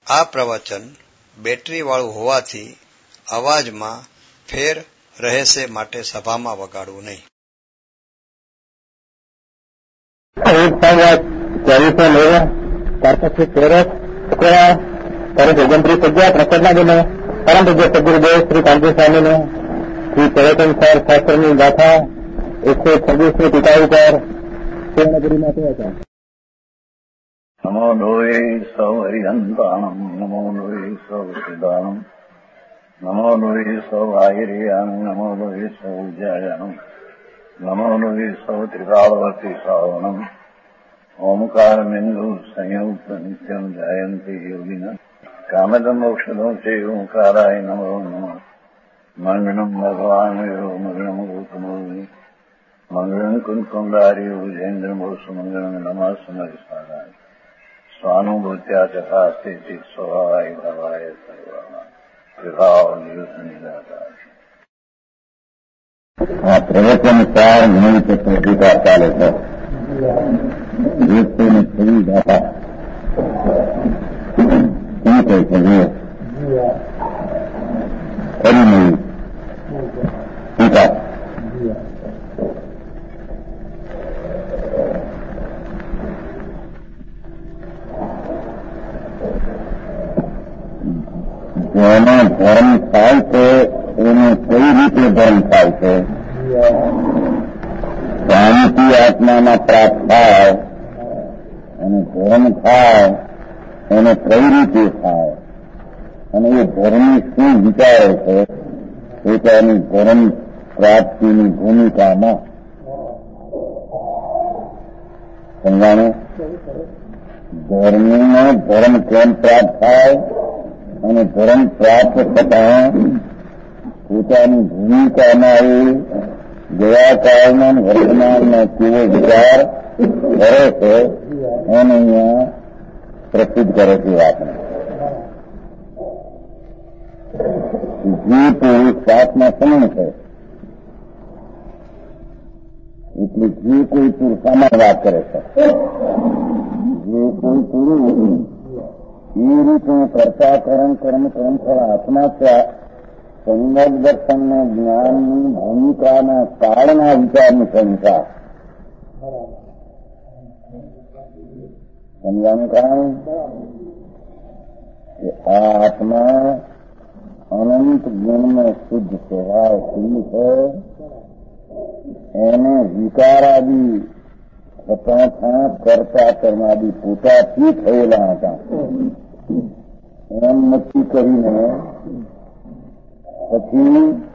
આ પ્રવચન બેટરીવાળું હોવાથી અવાજમાં ફેર રહેશે માટે સભામાં વગાડવું નહીં. परम पूज्य सदगुरुदेव श्री कांति स्वामी ने श्री पर्यटन सर शास्त्र गाथा 126 टिकाई पर पूर्णगिरी में था. नमो लोये सौ हरिहंताणम नमो लोये सौ सिदानम नमो लोये सौ आहिर्यानम नमो लोये सौ उज्जायनम नमो लोये सौ त्रिकालवर्ती सावनम ओमकारमिन्दु संयुक्त नित्यम जयंती योगिना कामदम मोक्षदो से ओंकाराय नमो नमः. मंगलम भगवान मंगलम गौतमोनि मंगलम कुंकुंडारी उजेन्द्र मोस मंगलम नमः समरिसाराय स्वानुभूत्या चकास्ते स्वभावाय भवाय सर्वाः विभाव नियुक्तनिदाताय. प्रवचन चार घड़ी के प्रतिका चाले है एक में सही गाथा ठीक है चलिए खरी नहीं ठीक है. જેનો ધર્મ થાય છે એને કઈ રીતે ધર્મ થાય છે, શાંતિ આત્મામાં પ્રાપ્ત થાય અને ધર્મ થાય એને કઈ રીતે થાય અને એ ધર્મી શું વિચારે છે પોતાની ધર્મ પ્રાપ્તિની ભૂમિકામાં સમજાણું. ધર્મીનો ધર્મ કેમ પ્રાપ્ત થાય અને ધર્મ પ્રાપ્ત થતા પોતાની ભૂમિકામાં એ ગયા કાળના વર્તમાનમાં કેવો વિચાર કરે છે એને અહીંયા પ્રસિદ્ધ કરે છે વાતને. જે પુરુષ પાપમાં સમણ છે એટલે જે કોઈ પુરુષ સામાન્ય વાત કરે છે જે કોઈ પુરુષ એ રીતે કર્તાકરણ કર્મ કર્મફળ આત્મા સંગત દર્શનના જ્ઞાનની ભૂમિકાના કાળના વિચારની સંખ્યા સમજાનું કારણ કે આ આત્મા અનંત ગુણમાં શુદ્ધ સ્વભાવશીલ છે. એને વિકારાદિ થતા કરતા કર્માદિ પોતાથી થયેલા હતા એમ નક્કી કરીને પછી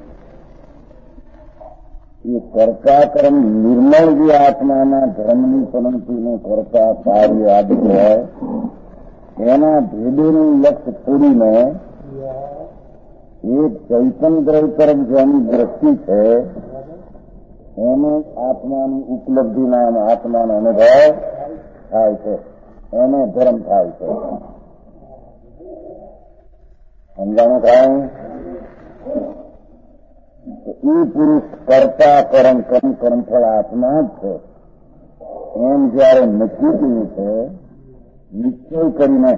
એ કરતા કર્મ નિર્મળ જે આત્માના ધર્મની પરંતુને કરતા કાર્ય આદિ હોય એના ભેદોનું લક્ષ્ય છોડીને એક ચૈતન્ય દ્રવ્ય તરફ જેની દ્રષ્ટિ છે એને આત્માની ઉપલબ્ધિના આત્માનો અનુભવ થાય છે, એને ધર્મ થાય છે. સમજાણું થાય એ પુરુષ કરતા કર્મ કર્મ કર્મફળ આત્મા જ છે એમ જયારે નક્કી કર્યું છે નિશ્ચય કરીને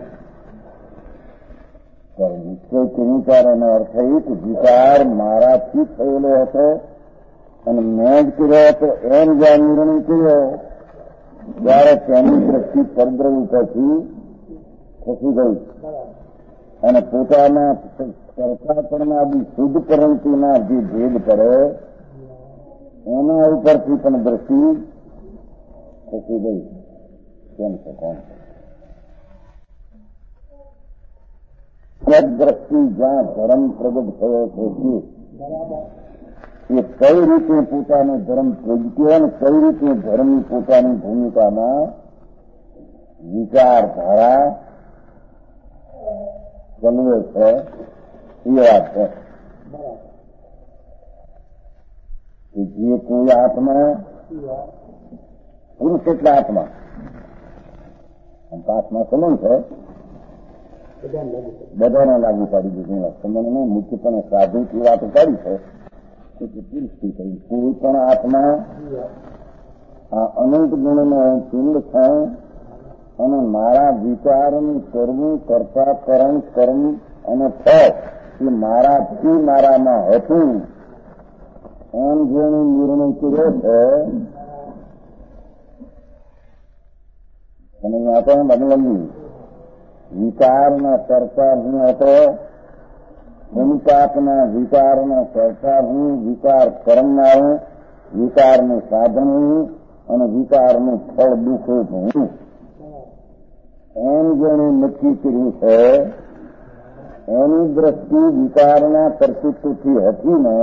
નિશ્ચય કર્યું ત્યારે એનો અર્થ એ કે વિચાર મારાથી થયેલો હતો અને મેં જ કર્યો હતો એમ જ્યાં નિર્ણય કર્યો ત્યારે તેની દ્રષ્ટિ પરદ્રવ્ય ઉપરથી ખસી ગઈ અને પોતાના કરતાપણના બી શુદ્ધ પરંતુના જે ભેદ કરે એના ઉપરથી પણ દ્રષ્ટિ ખસી ગઈ. કેમ છે કોણ દ્રષ્ટિ જ્યાં ધર્મ પ્રગટ થયો છે એ કઈ રીતે પોતાનો ધર્મ પ્રગટ્યો અને કઈ રીતે ધર્મની પોતાની ભૂમિકામાં વિચારધારા ચલવે છે એ વાત છે કે જે કોઈ આત્મા પુરુષ એટલે આત્મા આત્મા સમન છે બધાને લાગુ પાડી દીધું સમન્વય મુખ્યપણે સાધુથી વાતો કરી છે કે પુરુષથી કહી કોઈ પણ આત્મા આ અનંત ગુણનો પિંડ છે અને મારા વિચારનું કરવું, કરતા કરણ, કર્મ અને ફળ એ મારાથી મારામાં હતું એમ જેને નિર્ણય કર્યો છે. અને આપણે બદલાવી વિચારના કરતા હું હતો, સંતાપના વિચારના કરતા હું, વિચાર કરનારો, વિચારનું સાધન હું અને વિચારનું ફળ દુઃખ હું એમ જેને નક્કી કર્યું છે એની દ્રષ્ટિ વિચારના કર્તૃત્વથી હતી ને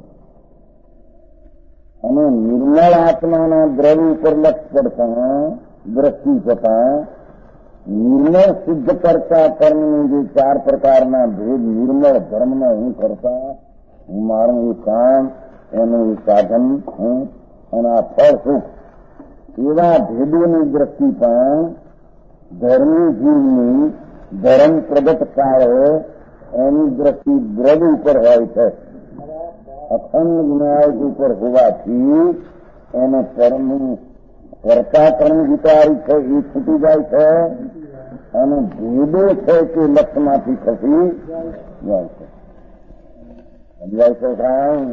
અને નિર્મળ આત્માના દ્રવ્ય ઉપર લક્ષ પડતા દ્રષ્ટિ જતા નિર્મળ સિદ્ધ કરતા કર્મની જે 4 પ્રકારના ભેદ નિર્મળ ધર્મનો હું કરતા, હું મારું એ કામ, એનું એ સાધન હું અને આ ફળ સુખ એવા ભેદોની દ્રષ્ટિ પણ ધર્મી જીવની ધર્મ પ્રગટ કાળે એની દ્રષ્ટિ દ્રવ્ય ઉપર હોય છે. અખંડ જ્ઞાન ઉપર હોવાથી એને કર્મ કરતા કર્મ વિચારી છે એ છૂટી જાય છે અને ભેદો છે કે લક્ષમાંથી ખસી જાય છે. સમજાય છે સાહેબ?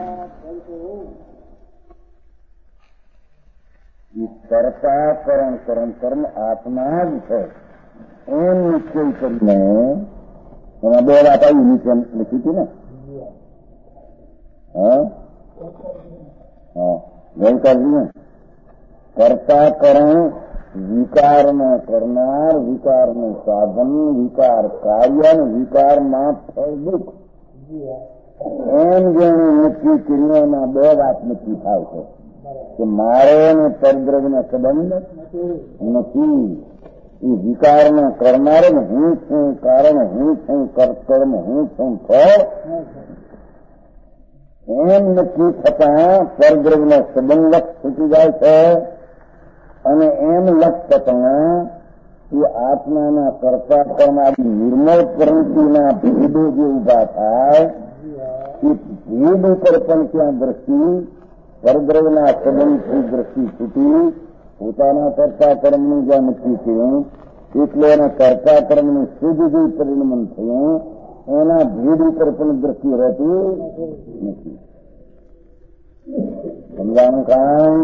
એ કરતા કર્મ કર્મ આત્મા જ છે એમ નિશ્ચય કરીને એમાં 2 વાત આવી નીચે લખી હતી ને. ગઈકાલજી ને કરતા કર્મ વિકારનો કરનાર, વિકારનું સાધન, વિકાર કાર્ય અને વિકારમાં ફળ દુઃખ એમ જેને નક્કી કર્યોના 2 વાત નક્કી થાય છે કે મારે ને પરદ્રવ્યનો સંબંધ નથી. એ વિકારનો કરનાર હું છું, કારણ હું છું, કર્મ હું છું, ફળ એમ નક્કી થતા પરદ્રવ્યનો સંબંધ લક્ષ છૂટી જાય છે અને એમ લક્ષ થતા એ આત્માના કરતા કરનારી નિર્મળ પ્રવૃત્તિના ભેદો જે ઉભા થાય એ ભેદ ઉપર પણ ત્યાં દ્રષ્ટિ પરદ્રવ્યના સંબંધથી દ્રષ્ટિ છૂટી પોતાના કરતા કર્મનું જ્યાં નક્કી થયું એટલે એને કરતા કર્મનું શુદ્ધ જે પરિણમન થયું એના ભેદ ઉપર પણ દ્રષ્ટિ રહેતી નથી. સમજાનું કામ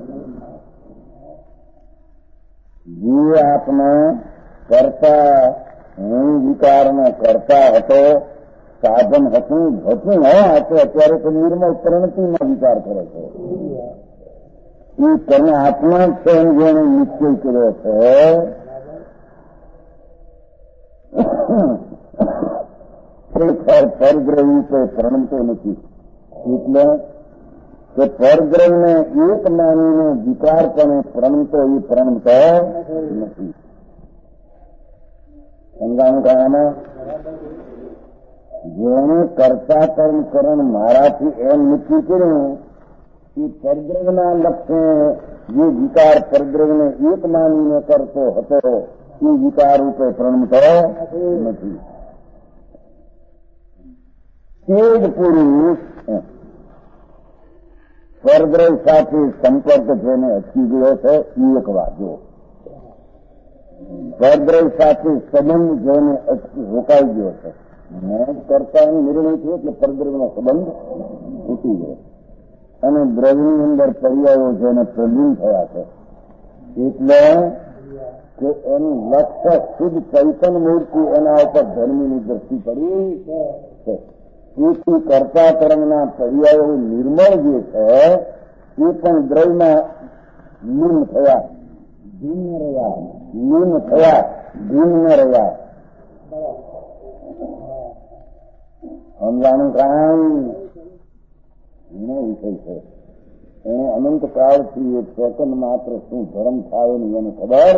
જે આત્મા કરતા હું વિકારનો કરતા હતો, સાધન હતું અત્યારે તો નિર્મળ પ્રણતિમાં વિચાર કરે છે. એ કર્મ આત્મા જ છે એમ જેને નિશ્ચય કર્યો છે પરદ્રવ્ય તો પ્રણમતો નથી. એટલે કે પરદ્રવ્યને એક માનીને વિકારપણે પ્રણમતો એ પ્રણમતો નથી. સમજાણું કહેવામાં જેને કરતા કર્મ કરણ મારાથી એમ નક્કી કર્યું એ પરદ્રવ્યના લક્ષ્ય જે વિકાર પરદ્રવ્યને એક માનીને કરતો હતો એ વિકાર રૂપે પ્રણમતો નથી. તે જ પુરુષ પરદ્રવ્ય સાથે સંપર્ક જેને અટકી ગયો છે એ એક વાજો, પરદ્રવ્ય સાથે સંબંધ જેને રોકાઈ ગયો છે મેં કરતા નિર્ણય થયો એટલે પરદ્રવ્યનો સંબંધ તૂટી ગયો અને દ્રવ્યની અંદર પર્યાયો જેને પ્રલીન થયા છે એટલે કે એનું લક્ષ્ય શુદ્ધ ચૈતન્ય મૂર્તિ એના ઉપર ધર્મીની દ્રષ્ટિ પડી છે. તેથી કરતા કર્મના પર્યાયો નિર્મળ જે છે એ પણ દ્રવ્યમાં લીન થયા, ભિન્ન રહ્યા, લીન થયા, ભિન્ન રહ્યા. સમજાણું કામ એનો વિષય છે. એને અનંત કાળથી એક સેકન્ડ માત્ર શું ધર્મ થાય નહીં એને ખબર.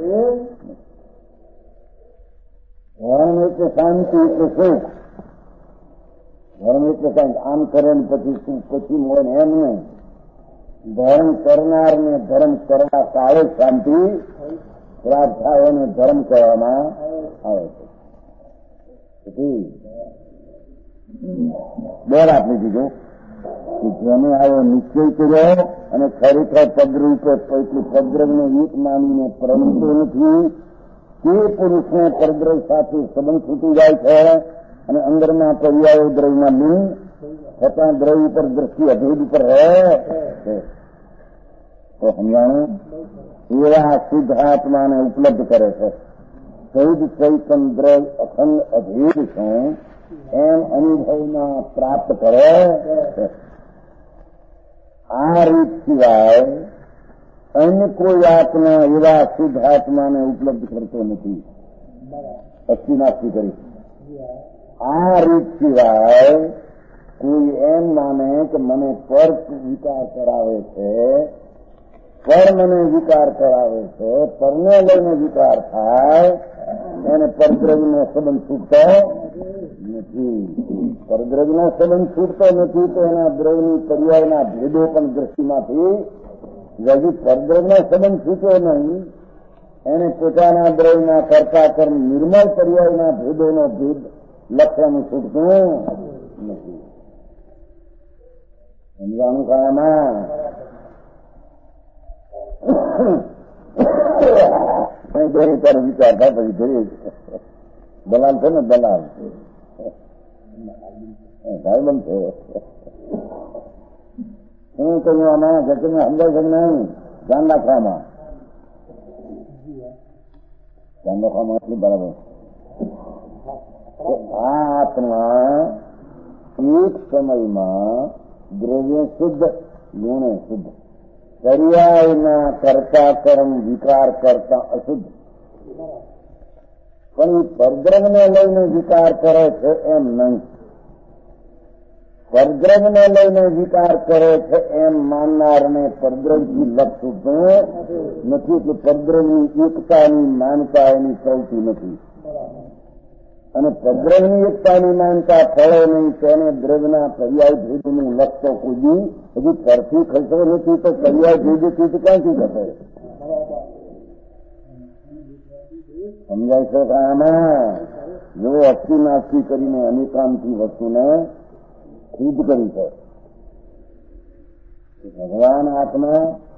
ધર્મ એટલે શાંતિ એટલે સુખ, ધર્મ એટલે કંઈક આમ કરે ને પછી શું પછી મળે ને એમ નહીં. ધર્મ કરનારને ધર્મ કરવા કાળે શાંતિ પ્રાપ્ત થાય એને ધર્મ કહેવામાં આવે છે. 2 વાત લીધી જો જેને આવો નિશ્ચય કર્યો અને ખરેખર પદરૂપે એટલું પદદ્રવને એક માનીને પરમતો નથી, તે પુરુષને પરદ્રવ સાથે સંબંધ છૂટી જાય છે અને અંદરના પર્યાયો દ્રવ્યમાં લીન છતાં દ્રવ્ય ઉપર દ્રષ્ટિ અભેદ ઉપર રહે છે. તો સમજાણું? એવા શુદ્ધ આત્માને ઉપલબ્ધ કરે છે. સૌદ ચૈતન દ્રવ્ય અખંડ અભેદ છે એમ અનુભવમાં પ્રાપ્ત કરે છે. આ રીત સિવાય અન્ય કોઈ આત્મા એવા શુદ્ધ આત્માને ઉપલબ્ધ કરતો નથી. અસ્થિનાસ્તિ કરી આ રીત સિવાય કોઈ એમ માને કે મને પર વિકાર કરાવે છે, પર મને વિકાર કરાવે છે, પરને લઈને વિકાર થાય, એને પરદ્રવ્યનો સંબંધ છૂટતો નથી. પરદ્રવ્યનો સંબંધ છૂટતો નથી તો એના દ્રવ્યની પર્યાયના ભેદો પણ દ્રષ્ટિમાંથી હજી પરદ્રવ્યનો સંબંધ છૂટ્યો નહીં, એને પોતાના દ્રવ્યના કરતા કર્મ નિર્મળ પર્યાયના ભેદોનો ભેદ લક્ષ્યનું છૂટતું નથી. સમજાનું કાળમાં વિચાર થાય પછી કરીએ. દલાલ છે ને, દલાલ ભાઈબંધ છે. શું કહ્યું આમાં જગતને સમજાય છે નહીં? ધ્યાન રાખવામાં એટલું બરાબર. આ આત્મા એક સમયમાં દ્રવ્ય શુદ્ધ, ગુણે શુદ્ધ, પર્યાયના કરતા કર્મ વિકાર કરતા અશુદ્ધ, પણ એ પરદ્રવ્યને લઈને વિકાર કરે છે એમ નહીં. પરદ્રવ્યને લઈને વિકાર કરે છે એમ માનનારને પરદ્રવ્યથી લક્ષ છૂટતું નથી. એટલે પરદ્રવ્યની એકતાની માનતા એની ચલતી નથી. અને પરદ્રવ્યની એકતાની માનતા ફળે નહીં તેને દ્રવ્યના પર્યાય ભેદનું લક્ષ તો કોઈ હજી પરથી ખસતો નથી. તો પર્યાય ભેદથી તો ક્યાંથી ખસે? સમજાય છે કે આમાં જો અસ્થિ નાસ્તિ કરીને અનેકાંતી વસ્તુને ખુદ કરી છે. ભગવાન આત્મા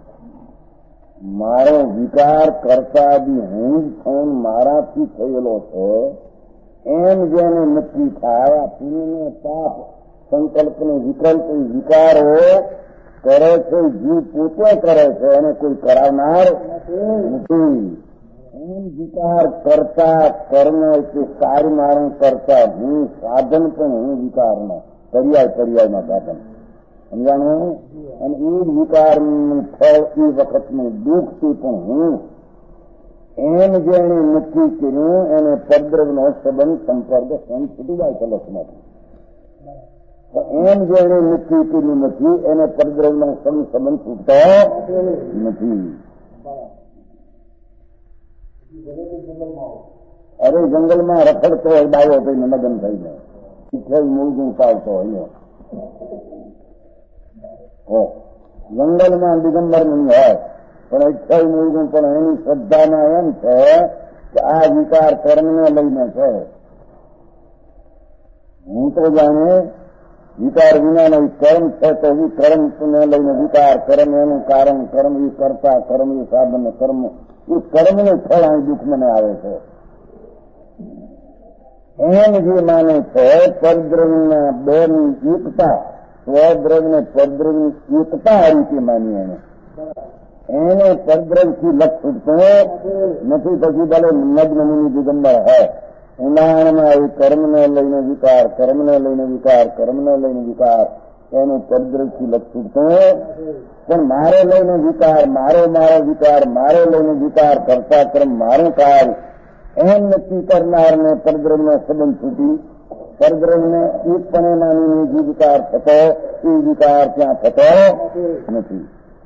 મારો વિકાર કરતા બી હું જ છું, મારાથી થયેલો છે એમ જેને નક્કી થાય, આ પુણ્યને પાપ સંકલ્પને વિકલ્પ વિકારો કરે છે, જીવ પોતે કરે છે એને કોઈ કરાવનાર નથી. એમ વિકાર કરતા કર્મ એટલે કાર્યમારણ કરતા હું સાધન પણ હું વિકારના પર્યાયમાં સાધન. સમજાણું? અને એ વિકારનું ફળ એ વખતનું દુઃખ તે પણ હું. એમ જેને નક્કી કર્યું એને પરદ્રવ્યનો સંબંધ સંપર્ક છૂટી જાય છે લક્ષમાંથી. તો એમ જેને નક્કી કર્યું નથી એને પરદ્રવ્યનો સંબંધ છૂટતો નથી. અરે જંગલમાં રખડતો હોય ડાયો થઈને મગન થઈને શીખાઈ મૂળગું ચાલતો હોય. જંગલમાં દિગંબર નહીં હોય પણ અઠ્યાવી મૂળગું, પણ એની શ્રદ્ધામાં એમ છે કે આ વિકાર કર્મને લઈને છે. હું તો જાણે વિકાર વિનાનો કર્મ છે તો એ કર્મને લઈને વિકાર, કર્મ એનું કારણ, કર્મ એ કરતા, કર્મ એ સાધન, કર્મ એ કર્મનું ફળ અહીં દુઃખ મને આવે છે એમ જે માને છે. પરદ્રવ્યના બેની એકતા, સ્વદ્રવ્યને પરદ્રવ્યની એકતા આ રીતે માની એને પરદ્રવ્યથી લક્ષ છૂટતો નથી. પછી ભલે નગ્ન મુનિ દિગંબર હોય, ઉદાહરણમાં એ કર્મને લઈને વિકાર, કર્મને લઈને વિકાર, કર્મને લઈને વિકાર, એનું પરદ્રવ્યથી લક્ષ છૂટતો પણ મારે લઈને વિકાર, મારો વિકાર, મારે લઈને વિકાર કરતા કર્મ મારું કાર્ય એમ નક્કી કરનારને પરદ્રવ્યનો સંબંધ છૂટી પરદ્રવ્યને એકપણે માનીને જે વિકાર થતો એ વિકાર ત્યાં થતો નથી.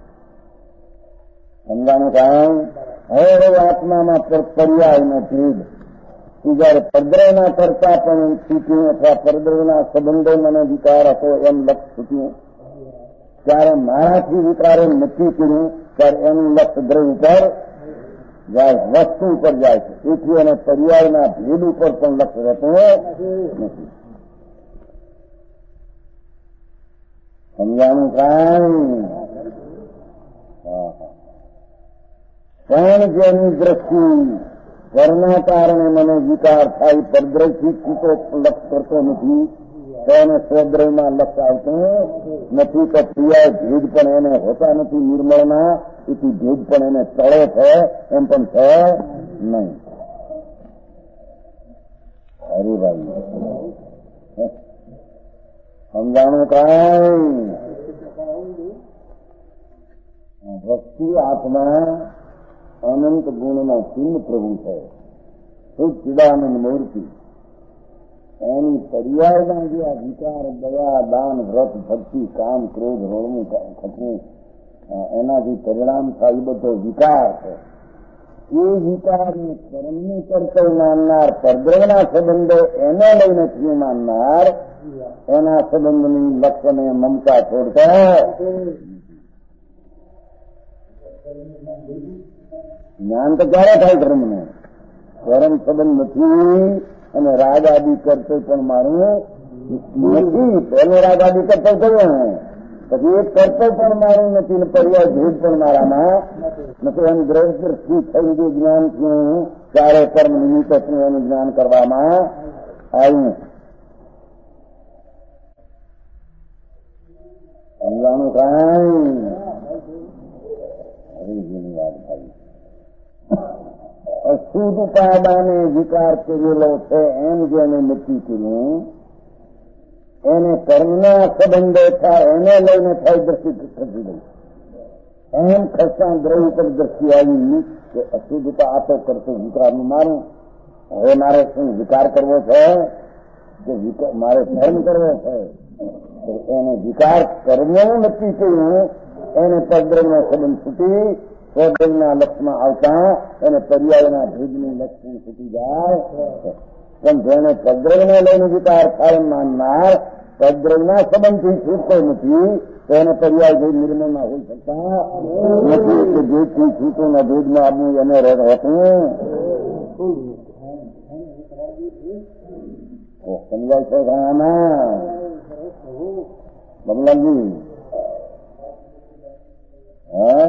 સમજાનું કારણ? હવે આત્મામાં પર્યાયનો ભેદ જયારે પરદ્રવ્યના કરતા પણ છૂટ્યું અથવા પરદ્રવ્યના સંબંધો મને વિકાર હતો એમ લક્ષ છૂટ્યું, ત્યારે મારાથી વિકારો નક્કી કર્યું ત્યારે એનું લક્ષ દ્રવ્ય ઉપર જાય, વસ્તુ ઉપર જાય છે. તેથી એને પર્યાયના ભેદ ઉપર પણ લક્ષ રહેતું નથી. સમજાણું કાંઈ? પણ જેની દ્રષ્ટિ ઘરના કારણે મને વિકાર થાય, પરદ્રવ્યથી છૂટો લક્ષ કરતો નથી, તો એને સ્વદ્રવ્યમાં લક્ષ આવતો નથી. તો પ્રિયા ભેદ પણ એને હોતા નથી નિર્મળના, એથી ભેદ પણ એને તળે છે એમ પણ છે નહીં. હરિભાઈ સમજાણું કાંઈ? વસ્તુ આત્મા અનંત ગુણનો ચિહ્ન પ્રભુ છે, સચ્ચિદાનંદ મૂર્તિ. એની પર્યાયના જે આ વિચાર, દયા, દાન, વ્રત, ભક્તિ, કામ, ક્રોધ, રોળવું, ખપવું, એનાથી પરિણામ થાય એ બધો વિકાર છે. એ વિકારને કર્મને કરતો માનનાર, પરદ્રવ્યના સંબંધો એને લઈને થી માનનાર, એના સંબંધની લક્ષ્યને મમતા છોડતા જ્ઞાન તો ક્યારે થાય ધર્મને? ધર્મ સંબંધ નથી અને રાગ આદિ કરતો પણ મારું નથી. પહેલો રાગ આદિ કરતો થયો, પછી એક કરતો પણ મારું નથી ને પર્યાય ભેદ પણ મારામાં નથી. એનું દ્રષ્ટિ થઈ ગયું જ્ઞાન થયું, ચારે કર્મ નિમિત્ત થયું એનું જ્ઞાન કરવામાં આવ્યું. સમજાણું કાંઈ? હરિજીની વાત થઈ. અશુદ્ધ ઉપાદાને વિકાર કરેલો છે એમ જેને નક્કી કર્યું, એને કર્મના સંબંધો થાય એને લઈને થાય દ્રષ્ટિ ખસી ગઈ. એમ ખસતા દ્રવ્ય પર દ્રષ્ટિ આવી કે અશુદ્ધતા આ તો કરતો વિકારનું મારું, હવે મારે શું વિકાર કરવો છે કે મારે ધર્મ કરવો છે? તો એને વિકાર કર્મનું નક્કી કર્યું, એને પરદ્રવ્યનો સંબંધ છૂટી સ્વદ્રવ્યના લક્ષમાં આવતા એને પર્યાયના ભેદનું લક્ષણ છૂટી જાય. પણ જેને પરદ્રવ્યને લઈને વિકાર થાય માનનાર પરદ્રવ્યના સંબંધથી છૂટતો નથી, તો એને પર્યાય ભેદ નિર્મળમાં હોઈ શકતા નથી. કે ભેદથી છૂટું ના ભેદમાં આપવું એને રહેતું સમજાય છે ઘણામાં બમલાજી? હા,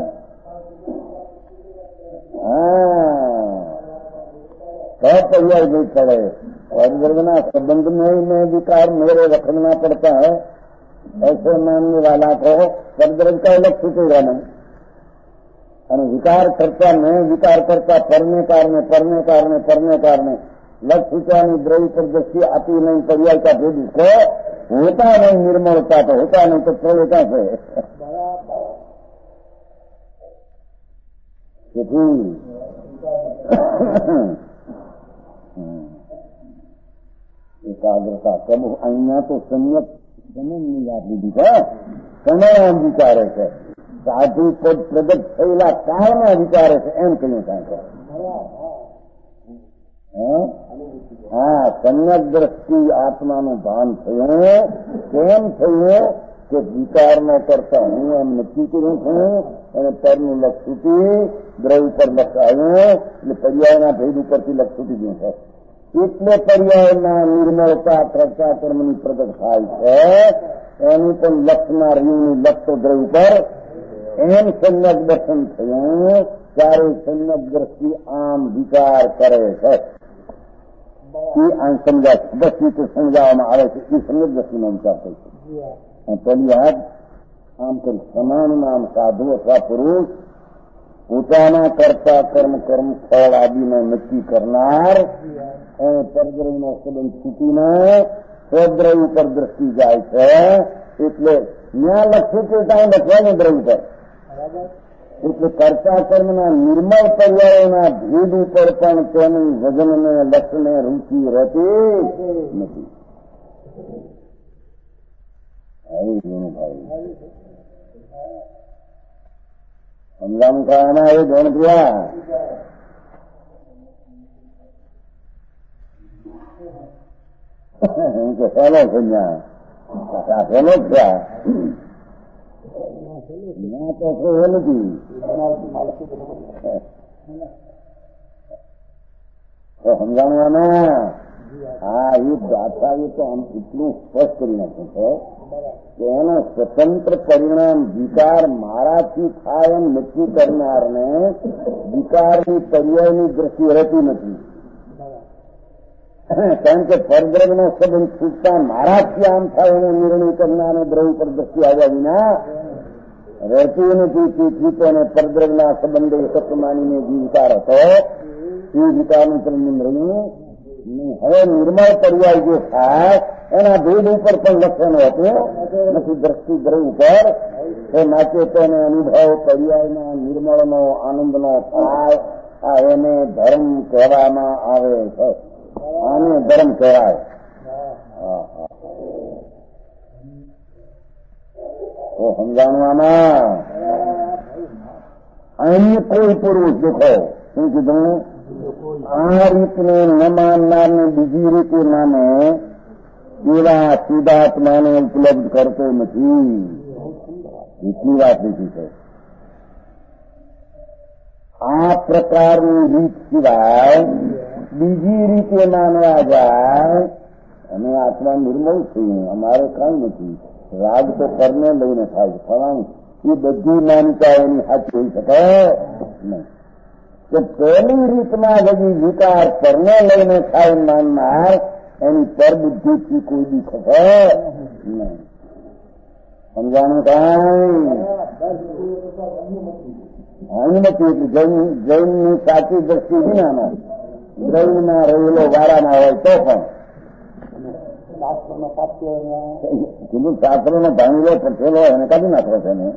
पर्याय भी पड़े और वर्गना संबंध में विकार मेरे रखना पड़ता है, ऐसे मानने वाला को परद्रव्य का अलग छूटेगा नहीं. અને વિકાર કરતા મેં વિકાર કરતા પરને કારણે લક્ષ છૂટવાની દ્રવ્ય પર દ્રષ્ટિ આપી નહીં, પર્યાય का भेद इसको होता नहीं, निर्मलता तो होता नहीं तो छोड़े क्या से. તેથી એકાગ્રતા કબ અહીંયા તો સમ્યક સમયની વાત લીધી છે, સમયમાં વિચારે છે, સાધુ પદ પ્રગટ થયેલા કાળમાં વિચારે છે એમ કહ્યું કાંઈ. હા, સમ્યક દ્રષ્ટિ આત્માનું ભાન થયું. કેમ થયું કે વિચારનો કરતા હું એમ નક્કી કર્યું છું અને પરનું લક્ષ છૂટી દ્રવ્ય પર લક્ષ આવ્યું એટલે પર્યાયના ભેદ ઉપરથી લક્ષ છૂટી ગયું છે. એટલે પર્યાયના નિર્મળતા કરતા કર્મની પ્રગટ થાય છે. એનું પણ લક્ષના રહ્યુંની લક્ષ દ્રવ્ય પર એમ સમ્યક દર્શન થયું. ત્યારે સમ્યક દ્રષ્ટિ આમ વિચાર કરે છે. એ આમ બસ રીતે સમજાવવામાં આવે છે. એ સમ્યક દ્રષ્ટિનો વિચાર થાય છે. પેલી વાત આમ કરી સમાન નામ સાધુ અથવા પુરુષ પોતાના કરતા કર્મ ફળ આદિને નક્કી કરનાર એને પરદ્રવ્યનો સંબંધ છૂટીને સ્વદ્રવ્ય પર દ્રષ્ટિ જાય છે. એટલે ત્યાં લખ્યું કે ત્યાં લખવાનું દ્રવ્ય પર, એટલે કરતા કર્મના નિર્મળ પર્યાયોના ભેદ ઉપર પણ તેનું વજનને લક્ષને રૂચિ રહેતી નથી. સમજાણું કારણે એ ધોણ થયા. કે પહેલો છે ત્યાં પહેલો જ થયા ત્યાં તો એ નથી. સમજાણું આમાં હા, એ આચાર્ય તો આમ એટલું સ્પષ્ટ કરી નાખ્યું છે કે એનો સ્વતંત્ર પરિણામ વિકાર મારાથી થાય એમ નક્કી કરનારને વિકારની પર્યાયની દ્રષ્ટિ રહેતી નથી. કારણ કે પરદ્રવ્યનો સંબંધ છૂટતા મારાથી આમ થાય એનો નિર્ણય કરનારને દ્રવ્ય પર દ્રષ્ટિ આવ્યા વિના રહેતી નથી. તેથી તેને પરદ્રવ્યના સંબંધે એકત્ર માનીને જે વિકાર હતો એ વિકારનું પરિણામ રહ્યું. હવે નિર્મળ પર્યાય જે થાય એના ભેદ ઉપર પણ લક્ષણ હતું નથી, દ્રષ્ટિ દ્રવ્ય ઉપર. એ માટે તેને અનુભવ પર્યાયના નિર્મળનો આનંદનો થાય. આ એને ધર્મ કહેવામાં આવે છે. આને ધર્મ કહેવાય. તો સમજાણવામાં અન્ય કોઈ પુરુષ દેખો શું કીધું, આ રીતને ન માનનારને બીજી રીતે માને એવા શુદ્ધાત્માને ઉપલબ્ધ કરતો નથી. એટલી વાત લીધી છે. આ પ્રકારની રીત સિવાય બીજી રીતે માનવા જાય અને આત્મા નિર્મળ છીએ, અમારે કઈ નથી, રાગ તો કરને લઈને થાય છે ફલાણું, એ બધી માન્યતા એની સાચી હોઈ શકે નહીં. કે પહેલી રીતમાં બધી વિકાર પરને લઈને થાય માનનાર એની પરબુદ્ધિથી કોઈ દી ખસે નહીં. સમજાણું કાંઈ અનુમતિ એટલે જૈનની સાચી દ્રષ્ટિ વિનામાં દ્રવ્યમાં રહેલો વારામાં હોય તો પણ કીધું શાસ્ત્રનો ભાંગલો પઠેલો એને કાઢી નાખો છે ને.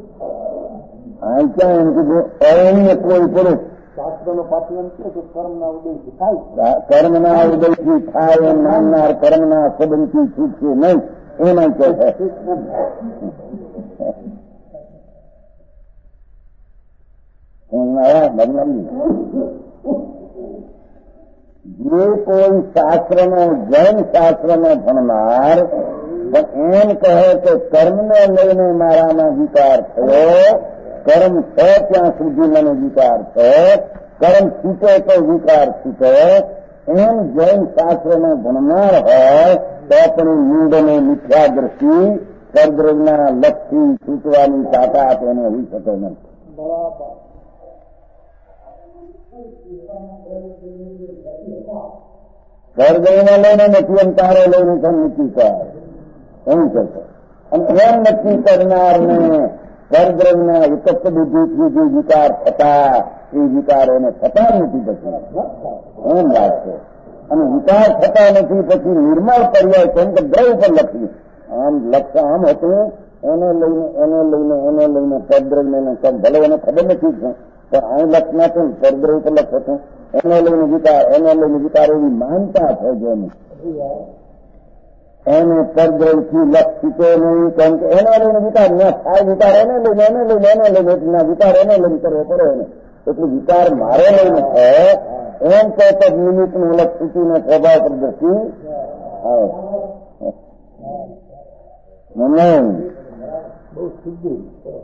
આ ક્યાં એમ કીધું અન્ય કોઈ પુરુષ શાસ્ત્રનો પાછળ એમ છે કે કર્મના ઉદયથી થાય, કર્મના ઉદયથી થાય એમ માનનાર કર્મના સંબંધથી છૂટશે નહીં એમાં કહે છે. જે કોઈ શાસ્ત્રનો જૈન શાસ્ત્રનો ભણનાર એમ કહે કે કર્મને લઈને મારામાં વિકાર થયો, કર્મ છે ત્યાં સુધી મને વિકાર છે, કર્મ છૂટે તો વિકાર છૂટે, એમ જૈન શાસ્ત્રનો ભણનાર હોય તો પણ મૂંડને મિથ્યા દ્રષ્ટિ પરદ્રવ્યના લક્ષથી છૂટવાની તાકાત એને હોઈ શકે નહીં. પરદ્રવ્યને લઈને નથી એમ તારે લઈને પણ નક્કી કર એમ કહે છે. અને એમ નક્કી કરનારને પરદ્રવ્યના એકત્ર બુદ્ધિથી જે વિકાર થતા એ વિકાર એને થતા જ નથી પછી એમ લાગશે. અને વિકાર થતા નથી પછી નિર્મળ પર્યાય કેમ કે દ્રવ્ય પર લખ્યું આમ લક્ષ આમ હતું એને લઈને પરદ્રવ્યને ભલે એને ખબર નથી પણ અહીં લક્ષ ના હતું પરદ્રવ્ય પર લક્ષ હતું એને લઈને વિકાર એવી માનતા છે જેની એને પરદ્રવ્યથી લક્ષ છૂટે નહીં. કારણ કે એને લઈને વિકાર ના થાય, વિકાર એને લઈને વિકાર એને લઈને કરવો પડે એને એટલે વિકાર મારે લઈને છે એમ કહેતો નિમિત્તનું લક્ષ છૂટીને સ્વભાવ પ્રદર્શી આવે નહીં. બહુ સીધી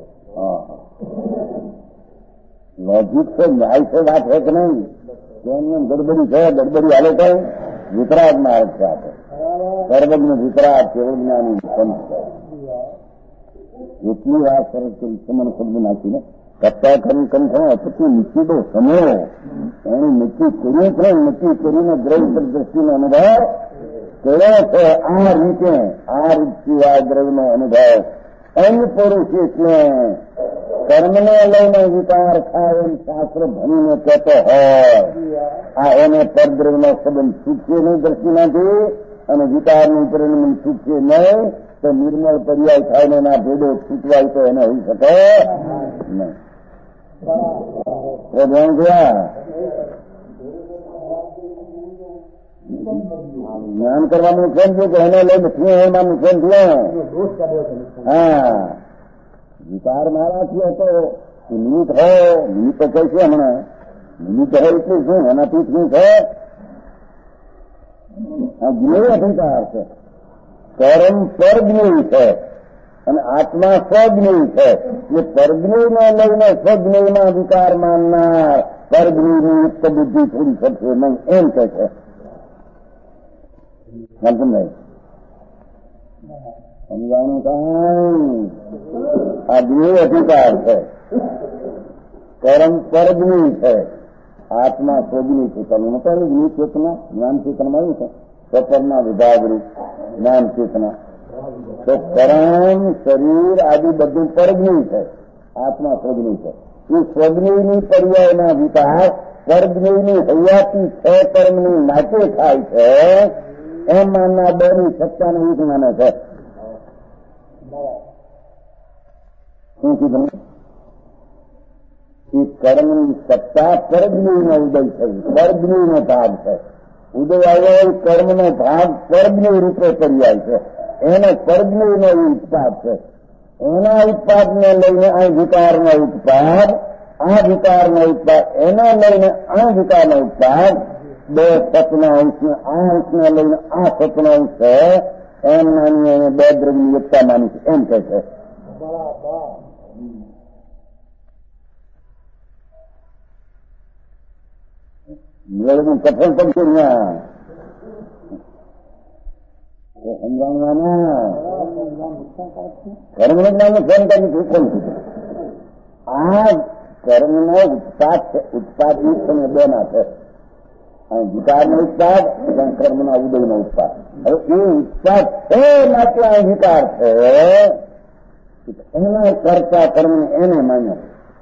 લોજિક છે, ન્યાય છે, વાત છે કે નહીં? એમને ગડબડી છે, ગડબડી હાલે કઈ વિતરાગ માર્ગ છે. આપે સર્વજ્ઞ વિતરાગ કેવળ જ્ઞાની સંત છે. એટલી વાત સરસ કરી છે મને ખુદ નાખીને કપ્તા કરી કંઠો પછી નિશ્ચિતો સમયો એનું નક્કી કર્યું છે. નક્કી કરીને દ્રવ્ય દ્રષ્ટિનો અનુભવ કર્યો છે. આ રીત સિવાય દ્રવ્યનો અનુભવ અન્ય પુરુષ એટલે કર્મને લઈને વિકાર થાય એમ શાસ્ત્ર ભણીને કહેતો હોય આ એને પરદ્રવ્યનો સંબંધ છૂટશે નહીં દ્રષ્ટિમાંથી અને વિકારનું પરિણામ છૂટશે નહીં તો નિર્મળ પર્યાય થાય ને એના ભેદો છૂટવાય તો એને હોઈ શકે નહીં. જ્ઞાન કરવાનું નુકસાન થયું કે એને લઈને થયું એમાં નુકસાન થયું. હા, વિકાર મારાથી હતો નિમિત્ત હોય નિમિત્ત કઈ છે હમણાં નિમિત્ત હોય એટલું શું એનાથી શું છે? આ જ્ઞેય અધિકાર છે. કર્મ પરજ્ઞેય છે અને આત્મા સ્વજ્ઞેય છે. એ પરજ્ઞેયને લઈને સ્વજ્ઞેયમાં વિકાર માનનાર પરજ્ઞેયની યુક્ત બુદ્ધિ છોડી શકશે નહીં એમ કહે છે. સમજાય? સમજાણું કાંઈ આ બે અધિકાર છે. કર્મ પરજની છે, આત્મા સ્વજની ચેતના. જ્ઞાન ચેતના જ્ઞાન ચેતનમાં આવ્યું છે સ્વપરના વિભાગરૂપ જ્ઞાન ચેતના. તો કર્મ શરીર આદિ બધું પરજની છે, આત્મા સ્વજની છે. એ સ્વજનીની પર્યાયના વિકાર પરજનીની હૈયાતી છે કર્મની નાચે થાય છે એમ માનના બેની સત્તાને એક માને છે. શું કીધું? એ કર્મની સત્તા પરજનીનો ઉદય થયું, પરજનીનો ભાગ છે. ઉદય આવ્યો કર્મનો ભાગ પરજની રૂપે પર્યાય છે, એને પરજનીનો ઉત્પાદ છે. એના ઉત્પાદને લઈને આ વિકારનો ઉત્પાદ, આ વિકારનો ઉત્પાદ એને લઈને આ વિકારનો ઉત્પાદ, બે સતના અંશને આ અંશને લઈને આ સતનો અંશ છે એમ માની એને બે દ્રવ્યની એકતા માની છે એમ કહે છે. કઠોળ પડશે ત્યાં સમજાવવાના કર્મનું જ્ઞાન ફોન કરી કોણ કીધું? આ કર્મનો ઉત્પાદ છે, ઉત્પાદ અને બે ના છે. વિકારનો ઉત્પાદ અને કર્મના ઉદયનો ઉત્પાદ. હવે એ ઉત્પાદ છે માટે આ વિકાર છે, એના કરતા કર્મ એને માન્યો.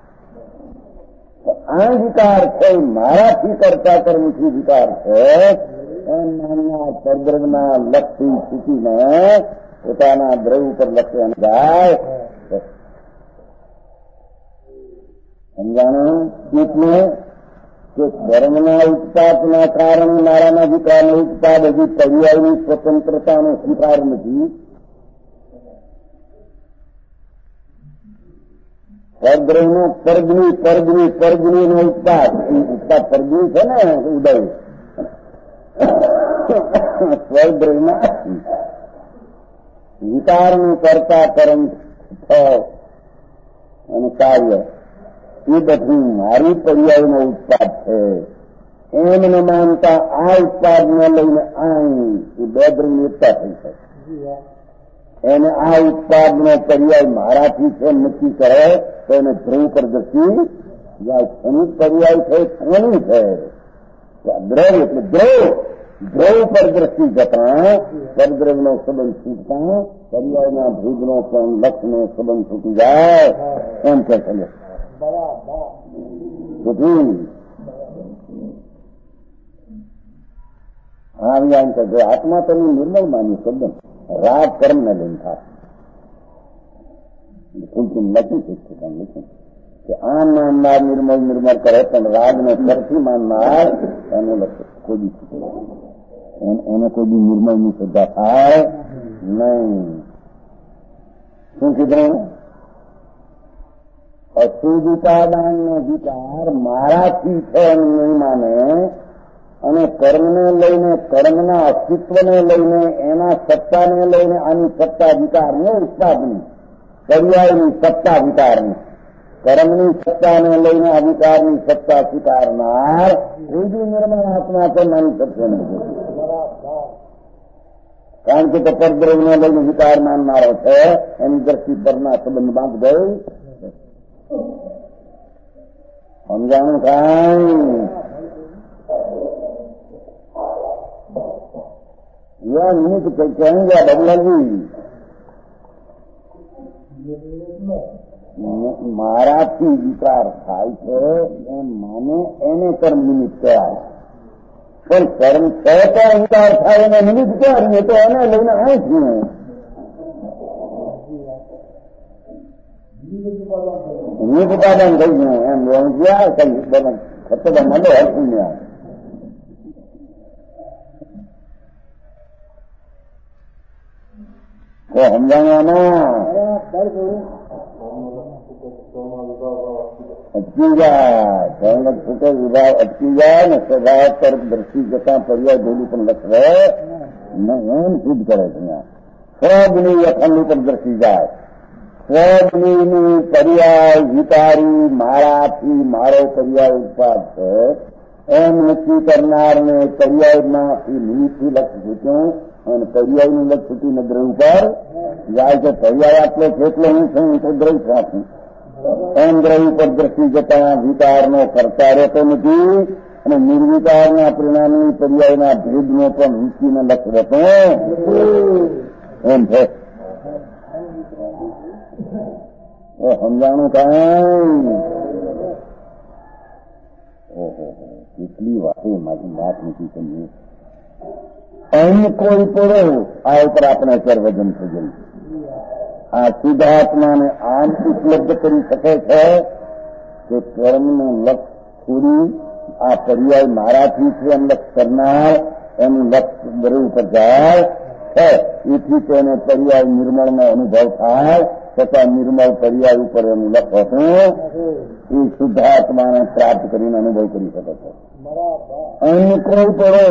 આ વિકાર છે મારાથી કરતા કર્મથી વિકાર છે એમ નાના પરદ્રવના લક્ષથી ચૂકીને પોતાના દ્રવ ઉપર લક્ષ્ય જાય. સમજાણું? એટલે કે કર્મના ઉત્પાદના કારણે મારાના વિકારનો ઉત્પાદ હજી પર્યાયની સ્વતંત્રતાનો સ્વીકાર નથી. પરદ્રવનો પરજની નો ઉત્પાદ પરજની છે ને ઉદય સ્વદ્રવમાં વિકારનું કરતા કર્મ અને કાર્ય એ બધું મારી પર્યાયનો ઉત્પાદ છે એમને માનતા આ ઉત્પાદને લઈને આ એ બે દ્રવ્યની એકતા થઈ છે. એને આ ઉત્પાદનો પર્યાય મારાથી છે નક્કી કરે તો એને ધ્રુવ પર દ્રષ્ટિ જાય. એની પર્યાય છે કોની છે? દ્રવ એટલે દ્રવ પર દ્રષ્ટિ જતા પરદ્રવનો સંબંધ છૂટતા પર્યાયના ભૂજનો પણ લક્ષનો સંબંધ છૂટી જાય એમ કે છે. હા એમ કે આત્મા તેની નિર્મળ માની સંબંધ રાગ કર્મ ને લઈને થાય. લખ્યું કે આમ માનનાર નિર્મળ કરે પણ રાગને કરથી માનનાર એનું લક્ષ્ય કોઈ એને કોઈ બી નિર્મળની શ્રદ્ધા થાય નહીં. શું કીધું? અશુદ્ધિતાદાનનો અધિકાર મારાથી છે એમ નહીં માને અને કર્મને લઈને કર્મના અસ્તિત્વને લઈને એના સત્તાને લઈને આની સત્તા વિકારને ઉત્પાદની પર્યાયની સત્તા વિકારની કર્મની સત્તાને લઈને અધિકારની સત્તા સ્વીકારનાર કોઈ બી નિર્મળ આત્મા તો માની શકશે નહીં. કારણ કે પરદ્રવ્યને લઈને વિકાર માનનારો છે એની દ્રષ્ટિ પરના સંબંધ બાંધ ગઈ. સમજાણું કાંઈ? यह निमित्त कहेंगे बदला जी મારાથી વિકાર થાય છે એમ માને એને કર્મ નિમિત્ત કહેવાય. પણ કર્મ છે તો વિકાર થાય એને નિમિત્ત કહેવાય તો એને લઈને આ છું નિમિત્ત ઉપાદાન થઈ ગયું એમ એવું જ્યાં ખતર મળે હતું ત્યાં તો સમજાવવાના અટકી જાય છૂટે વિભાગ અટકી જાય ને સ્વભાવ તરફ દ્રષ્ટિ જતા પર્યાય ભેલું પણ લખવે એમ સિદ્ધ કરે છે. સ્વગની અખંડ ઉપર દ્રષ્ટિ જાય. સ્વગની પર્યાય વિકારી મારાથી મારો પર્યાય ઉત્પાદ છે એમ નક્કી કરનારને પર્યાયમાં એ નિમિત્તથી લક્ષ છૂટ્યું અને પર્યાયનું લક્ષ છૂટીને દ્રવ્ય ઉપર જાય છે. પર્યાય આટલો છે એટલે હું છું, હું તો દ્રવ્ય છું. એમ દ્રવ્ય પર દ્રષ્ટિ જતા વિકારનો કરતા રહેતો નથી અને નિર્વિકારના પરિણામી પર્યાયના ભેદનો પણ રૂચિને લક્ષ રહેતો એમ છે. સમજાણું કાંઈ? ઓહો, કેટલી વાતો મારી વાત નથી સમજી. અહીં કોઈ પડો આ ઉપર આપણે અત્યારે વજન થઈ ગયું. આ શુદ્ધાત્માને આમ ઉપલબ્ધ કરી શકે છે કે કર્મનું લક્ષ છોડી આ પર્યાય મારાથી છે એમ લક્ષ કરનાર એનું લક્ષ દ્રવ્ય ઉપર જાય છે. એથી તેને પર્યાય નિર્મળનો અનુભવ થાય છતાં નિર્મળ પર્યાય ઉપર એનું લક્ષ હતું એ શુદ્ધાત્માને પ્રાપ્ત કરીને અનુભવ કરી શકે છે. અહીં કોઈ પડો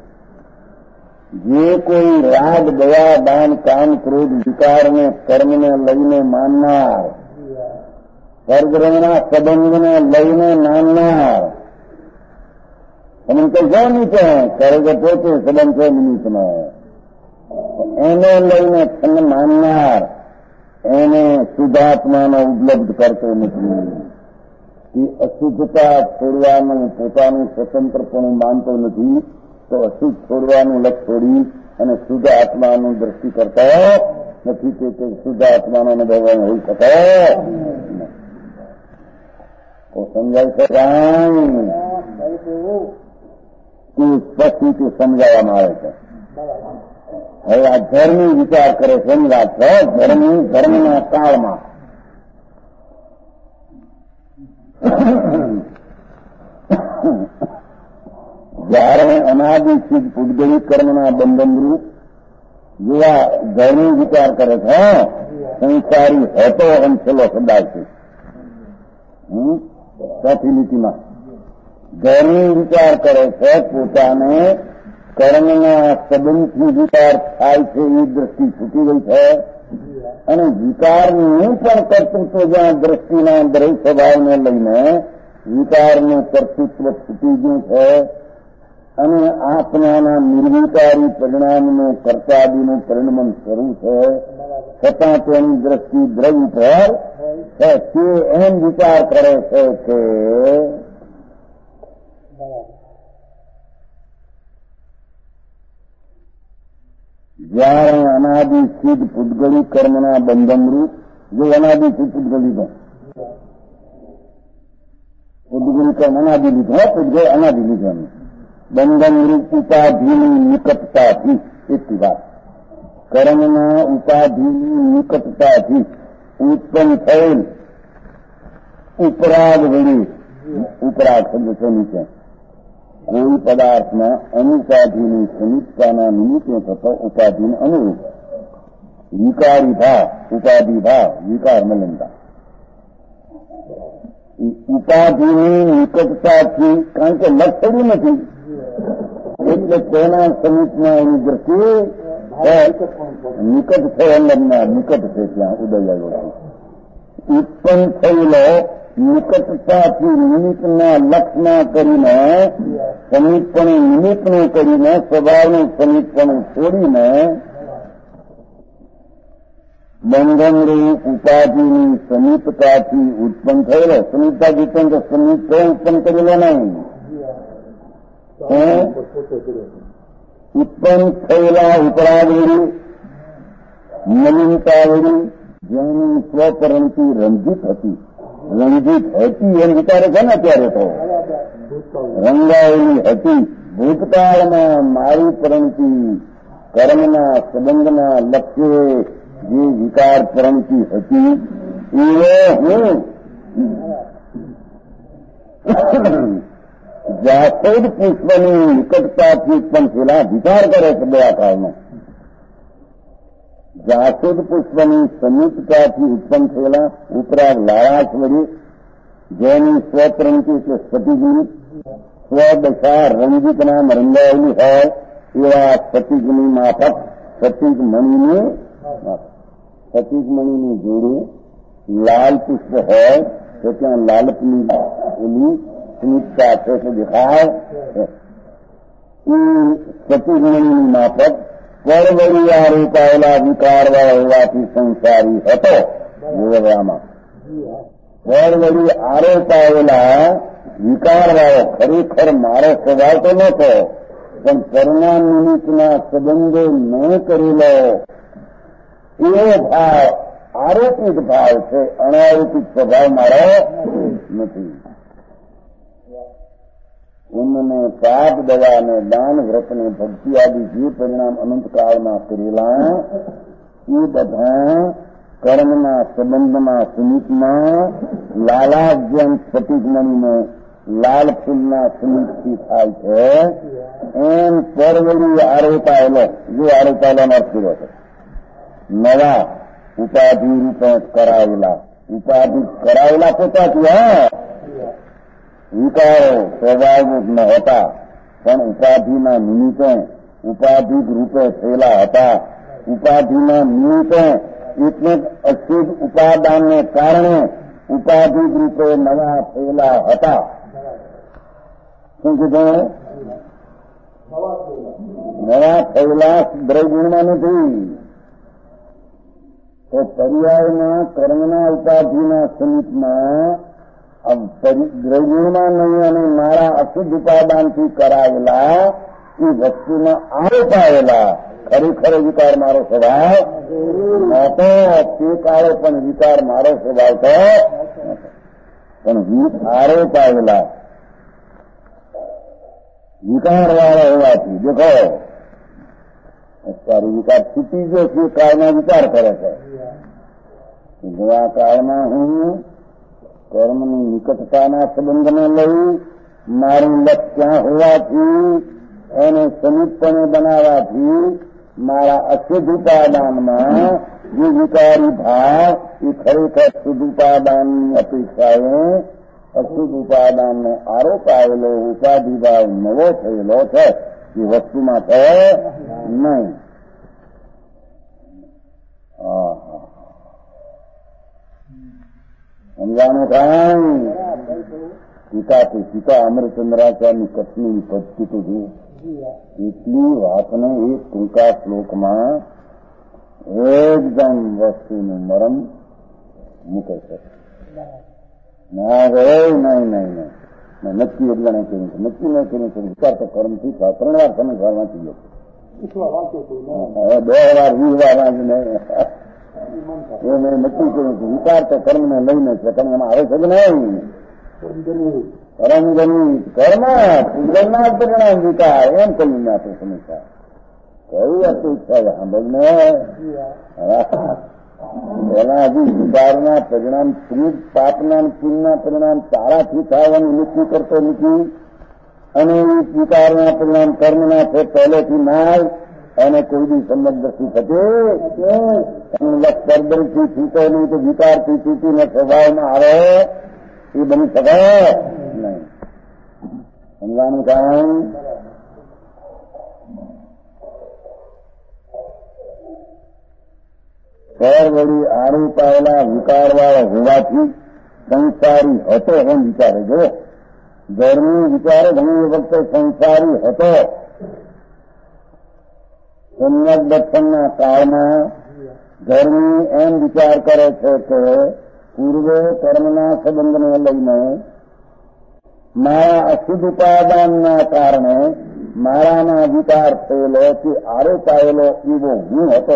જે કોઈ રાગ, દયા, દાન, કામ, ક્રોધ, વિકારને કર્મને લઈને માનનાર, સ્વર્ગના સંબંધને લઈને માનનાર, તમે કહેશો નહીં કે સ્વર્ગ પોતે સંબંધ છે નિમિત્તનો, એને લઈને માનનાર એને શુદ્ધાત્માનો ઉપલબ્ધ કરતો નથી. એ અશુદ્ધતા છોડવાનું પોતાનું સ્વતંત્રપણું માનતો નથી તો અશુદ્ધ છોડવાનું લક્ષ છોડી અને શુદ્ધ આત્માનું દ્રષ્ટિ કરતા નથી. તે શુદ્ધ આત્માનો અનુભવ હોઈ શકે તો સમજાય છે કાંઈ? તે સ્પષ્ટ રીતે સમજાવવામાં આવે છે. હવે આ ધર્મી વિચાર કરે છે એની વાત છે. ધર્મના કાળમાં જયારે અનાદિસિદ્ધ પૂતગલિક કર્મના બંધનરૂપ જેવા ધર્મી વિચાર કરે છે સંસારી હતો એમ છેલ્લો સદાય છે. ચોથી લીટીમાં ધર્મી વિચાર કરે છે પોતાને કર્મના સંબંધથી વિચાર થાય છે એ દ્રષ્ટિ છૂટી ગઈ છે અને વિકારનું પણ કર્તૃત્વ જ્યાં દ્રષ્ટિના દ્રવ્ય સ્વભાવને લઈને વિકારનું કર્તૃત્વ છૂટી ગયું છે અને આત્માના નિર્વિકારી પરિણામનું કર્તાદિનું પરિણમન શરૂ છે છતાં તેની દ્રષ્ટિ દ્રવ્ય પર છે. તે એમ વિચાર કરે છે કે જયારે અનાદિ સિદ્ધ પૂતગલિક કર્મના બંધનરૂપ જો અનાદિ સિદ્ધ પૂતગલિક કર્મ અનાદિ લીધો પૂતગલ અનાદિ લીધો બંધનરૂપ ઉપાધિની નિકટતાથી એટલી વાત કર્મના ઉપાધિની નિકટતાથી ઉત્પન્ન થયેલ ઉપરાગ વળી ઉપરાગ શબ્દ છે નીચે કોઈ પદાર્થમાં અનુપાધિની સમીપતાના નિમિત્તે થતો ઉપાધિને અનુરૂપ વિકારી ભાવ ઉપાધિ ભાવ વિકાર મલનતા ઉપાધિની નિકટતાથી કારણ કે લક્ષણું નથી એટલે તેના સમીપમાં એની દ્રષ્ટિ નિકટ છે અલગના નિકટ છે ત્યાં ઉદય આવ્યો ઉત્પન્ન થયેલો નિકટતાથી નિમિત્તના લક્ષમાં કરીને સમીપપણું નિમિત્તનું કરીને સ્વભાવનું સમીપપણું છોડીને બંધનરૂપ ઉપાધિની સમીપતાથી ઉત્પન્ન થયેલો સમીપતાથી ઉત્પન્ન તો સમીપ ઉત્પન્ન કરેલો નહીં ઉત્પન્ન થયેલા ઉપરાગવડી નવીનતાવડી જેની સ્વપરણથી રંજિત હતી એમ વિચારે છે ને અત્યારે તો રંગાયેલી હતી ભૂતકાળમાં મારી પરણતિ કર્મના સંબંધના લક્ષ્યે જે વિકાર પરણતિ હતી એવો હું જાસૂદ પુષ્પની નિકટતાથી ઉત્પન્ન થયેલા વિચાર કરે છે બે કાળમાં જાસૂદ પુષ્પની સમીપતાથી ઉત્પન્ન થયેલા ઉપરાગ લાળાશ વળી જેની સ્વપ્રંતિ એટલે સ્ફટિકની સ્વદશા રંજિત નામ રંગાયેલી હોય એવા સ્ફટિકની માફક સ્ફટિકમણીની જોડે લાલ પુષ્પ હોય તો ત્યાં લાલપની ઓલી સ્મિતતા છે એટલે દેખાય છે એ સતીગુણની માફક પરવળી આરોપાયેલા વિકારવાળા હોવાથી સંસારી હતો. જોવામાં પરવળી આરોપાયેલા વિકારવાળો ખરેખર મારો સ્વભાવ તો નહોતો, પણ પરિણામ નિમિત્તના સંબંધો ન કરેલો એવો ભાવ આરોપિત ભાવ છે, અનારોપિત સ્વભાવ મારો નથી. ઉન્નને પાપ દવાને દાન વ્રતને ભક્તિ આદિ જે પરિણામ અનંતકાળમાં કરેલા એ બધા કર્મના સંબંધમાં સુમિતમાં લાલાજ્યમ સ્ફટિકમણીને લાલ ફૂલના સુમિતથી થાય છે. એમ પરવળી આરોપાયેલો, જો આરોપાયેલાનો અર્થ કર્યો છે નવા ઉપાધિ રૂપે કરાયેલા, ઉપાધિ કરાયેલા પોતાથી વિકારો સ્વાભાવિક ન હતા, પણ ઉપાધિના નિમિત્તે ઉપાધિક રૂપે થયેલા હતા. ઉપાધિના નિમિત્તે એટલે અશુદ્ધ ઉપાદાનને કારણે ઉપાધિક રૂપે નવા થયેલા હતા. શું કીધું? નવા થયેલા દ્રવ્યગુણમાં નથી. તો પર્યાયના કર્મના ઉપાધિના સમિતમાં દ્રવ્યગુણમાં નહીં અને મારા અશુદ્ધ ઉપાદાનથી કરાયેલા એ વસ્તુમાં આરોપાયેલા ખરેખર વિકાર મારો સ્વભાવ નહોતો. તે કાળે પણ વિકાર મારો સ્વભાવ તો પણ આરોપાયેલા વિકારવાળા હોવાથી દેખો અત્યારે વિકાર છૂટી ગયો છે, કાળમાં વિચાર કરે છે. આ કાળમાં હું કર્મની નિકટતાના સંબંધને લઈ મારું લક્ષ્ય હોવાથી એને સમિતપણે બનાવવાથી મારા અશુદ્ધ ઉપાદાનમાં જે વિકારી ભાવ એ ખરેખર શુદ્ધ ઉપાદાનની અપેક્ષાએ અશુદ્ધ ઉપાદાનનો આરોપ આવેલો ઉપાધિભાવ નવો થયેલો છે, એ વસ્તુમાં છે નહીં. સમજાનું કાંઈ ટીકાથી ટીકા અમરચંદ્રાચાર્યની કચ્છની પદ્ધતિ તો જુઓ, એટલી વાતને એક ટૂંકા શ્લોકમાં એકદમ વસ્તુનું મરમ મૂકે છે. ના ગયો નહીં નક્કી એટલે નહીં કર્યું છે, નક્કી નહીં કર્યું છે. વિચાર તો કર્મથી 3 વાર તમે ઘર વાંચી લો, 2 વાર 20 વાર વાંચીને એ મેં નક્કી કર્યું છે. વિચાર તો કર્મને લઈને છે, કર્મ એમાં આવે છે કે નહીં? કર્મ ગમી કર્મ પૂજનના પરિણામ વિકાર એમ કરીને આપણે સમજતા કઈ અપેક્ષા સાંભળને પેલા હજી વિકારના પરિણામ પુરુષ પાપના પુણ્યના પરિણામ સારાથી થવાનું નક્કી કરતો નથી, અને વિકારના પરિણામ કર્મના છે પહેલેથી ના અને કોઈ બી સંબંધ દ્રષ્ટિ થશે પરદરથી છૂટે નહીં તો વિકારથી છૂટીને સ્વભાવમાં આવે એ બની શકે નહીં. સમજાનું કારણ વળી આરોપાયેલા વિકારવાળો હોવાથી સંસારી હતો એમ વિચારે. જો ધર્મી વિચારે ઘણી વખતે સંસારી હતો. સમ્યક દર્શનના કાળમાં ધર્મી એમ વિચાર કરે છે કે પૂર્વે કર્મના સંબંધને લઈને મારા અશુદ્ધ ઉપાદાનના કારણે મારામાં વિકાર થયેલો કે આરોપાયેલો એવો હું હતો,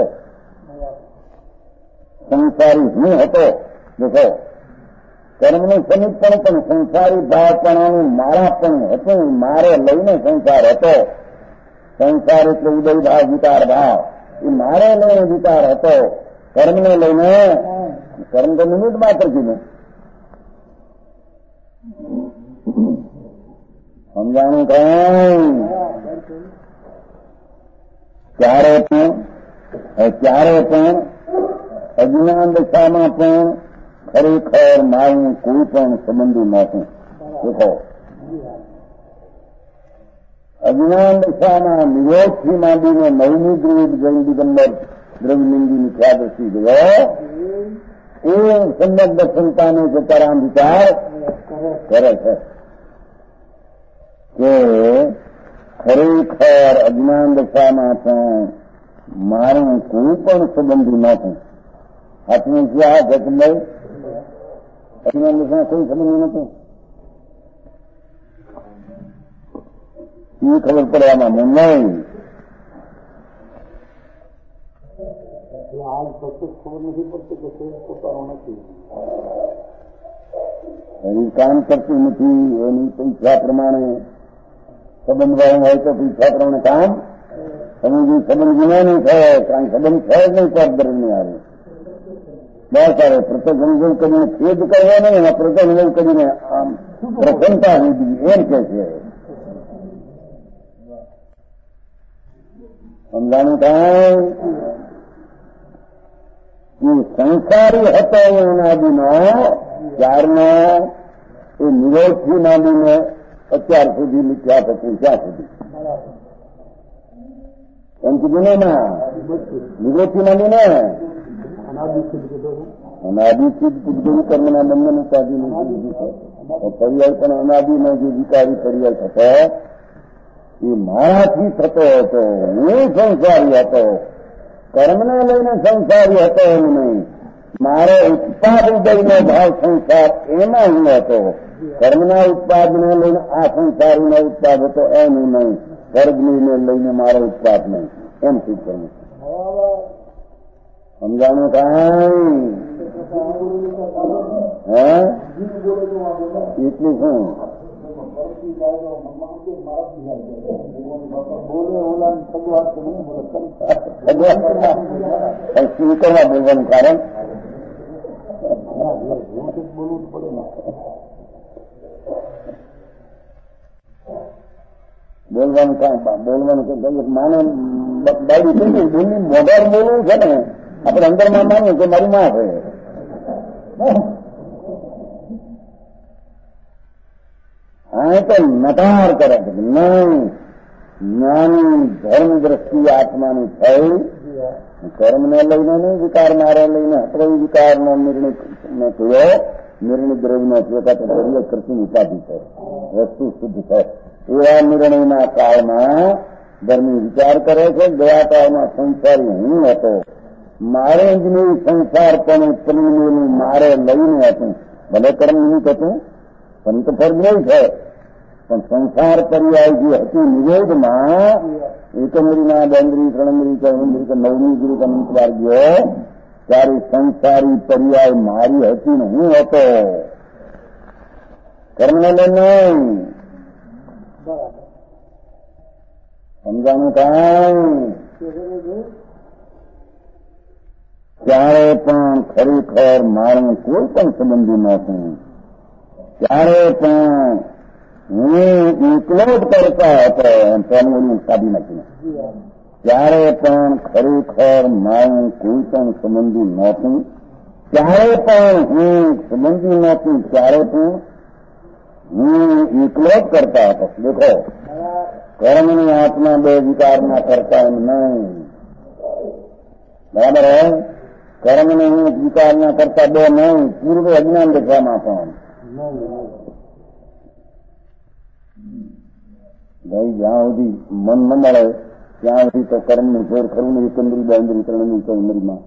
સંસારી હું હતો. દેખો કર્મનું સમિતપણ પણ સંસારી ભાવપણાનું મારા પણ હતું, મારે લઈને સંસાર હતો. સંસાર એટલે ઉદય ભાવ વિકાર ભાવ એ મારે લઈને વિકાર હતો, કર્મને લઈને. કર્મ તો નિમિત્ત માત્ર કીધું. સમજાણું કઈ ક્યારે પણ અજ્ઞાન દશામાં પણ ખરેખર મારું કોઈ પણ સંબંધી નહોતું. દેખો અજ્ઞાન દશામાં નિરોધથી માંડીને 9મી દ્રવિડ જૈન દિગંબર દ્રવિલિંગીની ખ્યાદર્શિ ગયો એ સમ્યક દર્શનતાને જતારામ વિચાર કરે છે. કે ખરેખર અજ્ઞાન દશામાં પણ મારું કોઈ પણ સંબંધી નહોતું. હાથમાં જ્યાં જગમભાઈ અજ્ઞાન દશામાં કોઈ સંબંધી નહોતું. એ ખબર પડવામાં નહીં. આજ પ્રત્યેક ખબર નથી પડતી કે તે પોતાનો નથી. એની કામ કરતું નથી. એની પૈસા પ્રમાણે સંબંધ વાળું હોય તો પૈસા પ્રમાણે કામ સમજી સંબંધ ગુનાનું થાય. કારણ સંબંધ થાય જ નહીં તો નહીં આવે. બસ આવે પ્રત્યેક અનુભવ કરીને ખેદ કરવા નહીં, એમાં પ્રત્યેક અનુભવ કરીને આમ પ્રસન્નતા લીધી એમ કે છે. સમજાણું થાય એ સંસારી હતો અનાદિનો ત્યારનો એ નિરોધથી માંડીને અત્યાર સુધી મિથ્યા થતું ત્યાં સુધી એમ કીધું ને ના નિરોધથી માંડીને અનાદિથી જ પૂજગુરુ કર્મના બંધન ઉપાધિનું પર્યાય પણ અનાદિનો જે વિકારી પર્યાય થતો એ મારાથી થતો હતો. હું સંસારી હતો. કર્મને લઈને સંસારી હતો એમ નહીં. મારો ઉત્પાદ ઉદયનો ભાવ સંસાર એમાં હું હતો. કર્મના ઉત્પાદને લઈને આ સંસારીનો ઉત્પાદ હતો એમ નહીં. સ્વર્ગને લઈને મારો ઉત્પાદ નહીં એમ શું કરું. સમજાણું કાંઈ હે એટલું શું શું કરવા બોલવાનું કારણ બોલવાનું કાંઈ બોલવાનું માને બાયડી થઈ ગઈ બોલી મોઢાર બોલવું છે ને આપણે અંદરમાં માનીએ કે મારી માં છે. હા તો નકાર કરે છે નહીં. જ્ઞાની ધર્મ દ્રષ્ટિ આત્માની થઈ કર્મને લઈને નહીં વિકાર મારે લઈને આપણે વિકારનો નિર્ણય થયો. નિર્ણય દ્રવ્યનો થયો તો દરિય કરતી ઉપાધિ છે. વસ્તુ શુદ્ધ છે. એવા નિર્ણયના કાળમાં ધર્મી વિચાર કરે છે. ગયા કાળમાં સંસારી હું હતો. મારે જ નહીં સંસાર પણ પરિણેલું મારે લઈને હતું. ભલે કર્મ નિમિત્ત હતું પણ તો ફર્જ નહીં છે. પણ સંસાર પર્યાય જે હતી નિવેદમાં એકમરીના બેંદ્રી ત્રણમરી ચૌમરી કે નવમી ગુરુ અનંત વાર ગયો ત્યારે સંસારી પર્યાય મારી હતી ને હું હતો. કર્મને લઈને સમજાણું કાંઈ ત્યારે પણ ખરેખર મારું કોઈ પણ સંબંધી નહોતું. ત્યારે પણ હું એકલો જ કરતા હતો. એમ સાદી નાખીને ત્યારે પણ ખરેખર મારું કોઈ પણ સંબંધી નહોતું. ત્યારે પણ હું સંબંધી નહોતું. ત્યારે પણ હું એકલો જ કરતા હતો. દેખો કર્મની આત્મા બે વિકારના કરતા એમ નહીં. બરાબર હોય. કર્મને હું વિકારના કરતા બે નહીં. પૂર્વે અજ્ઞાન દશામાં પણ ભાઈ જ્યાં સુધી મન ન મળે ત્યાં સુધી તો કર્મનું જોર ખરું ને એકંદરી બેંદરી ત્રણની ચૌમરીમાં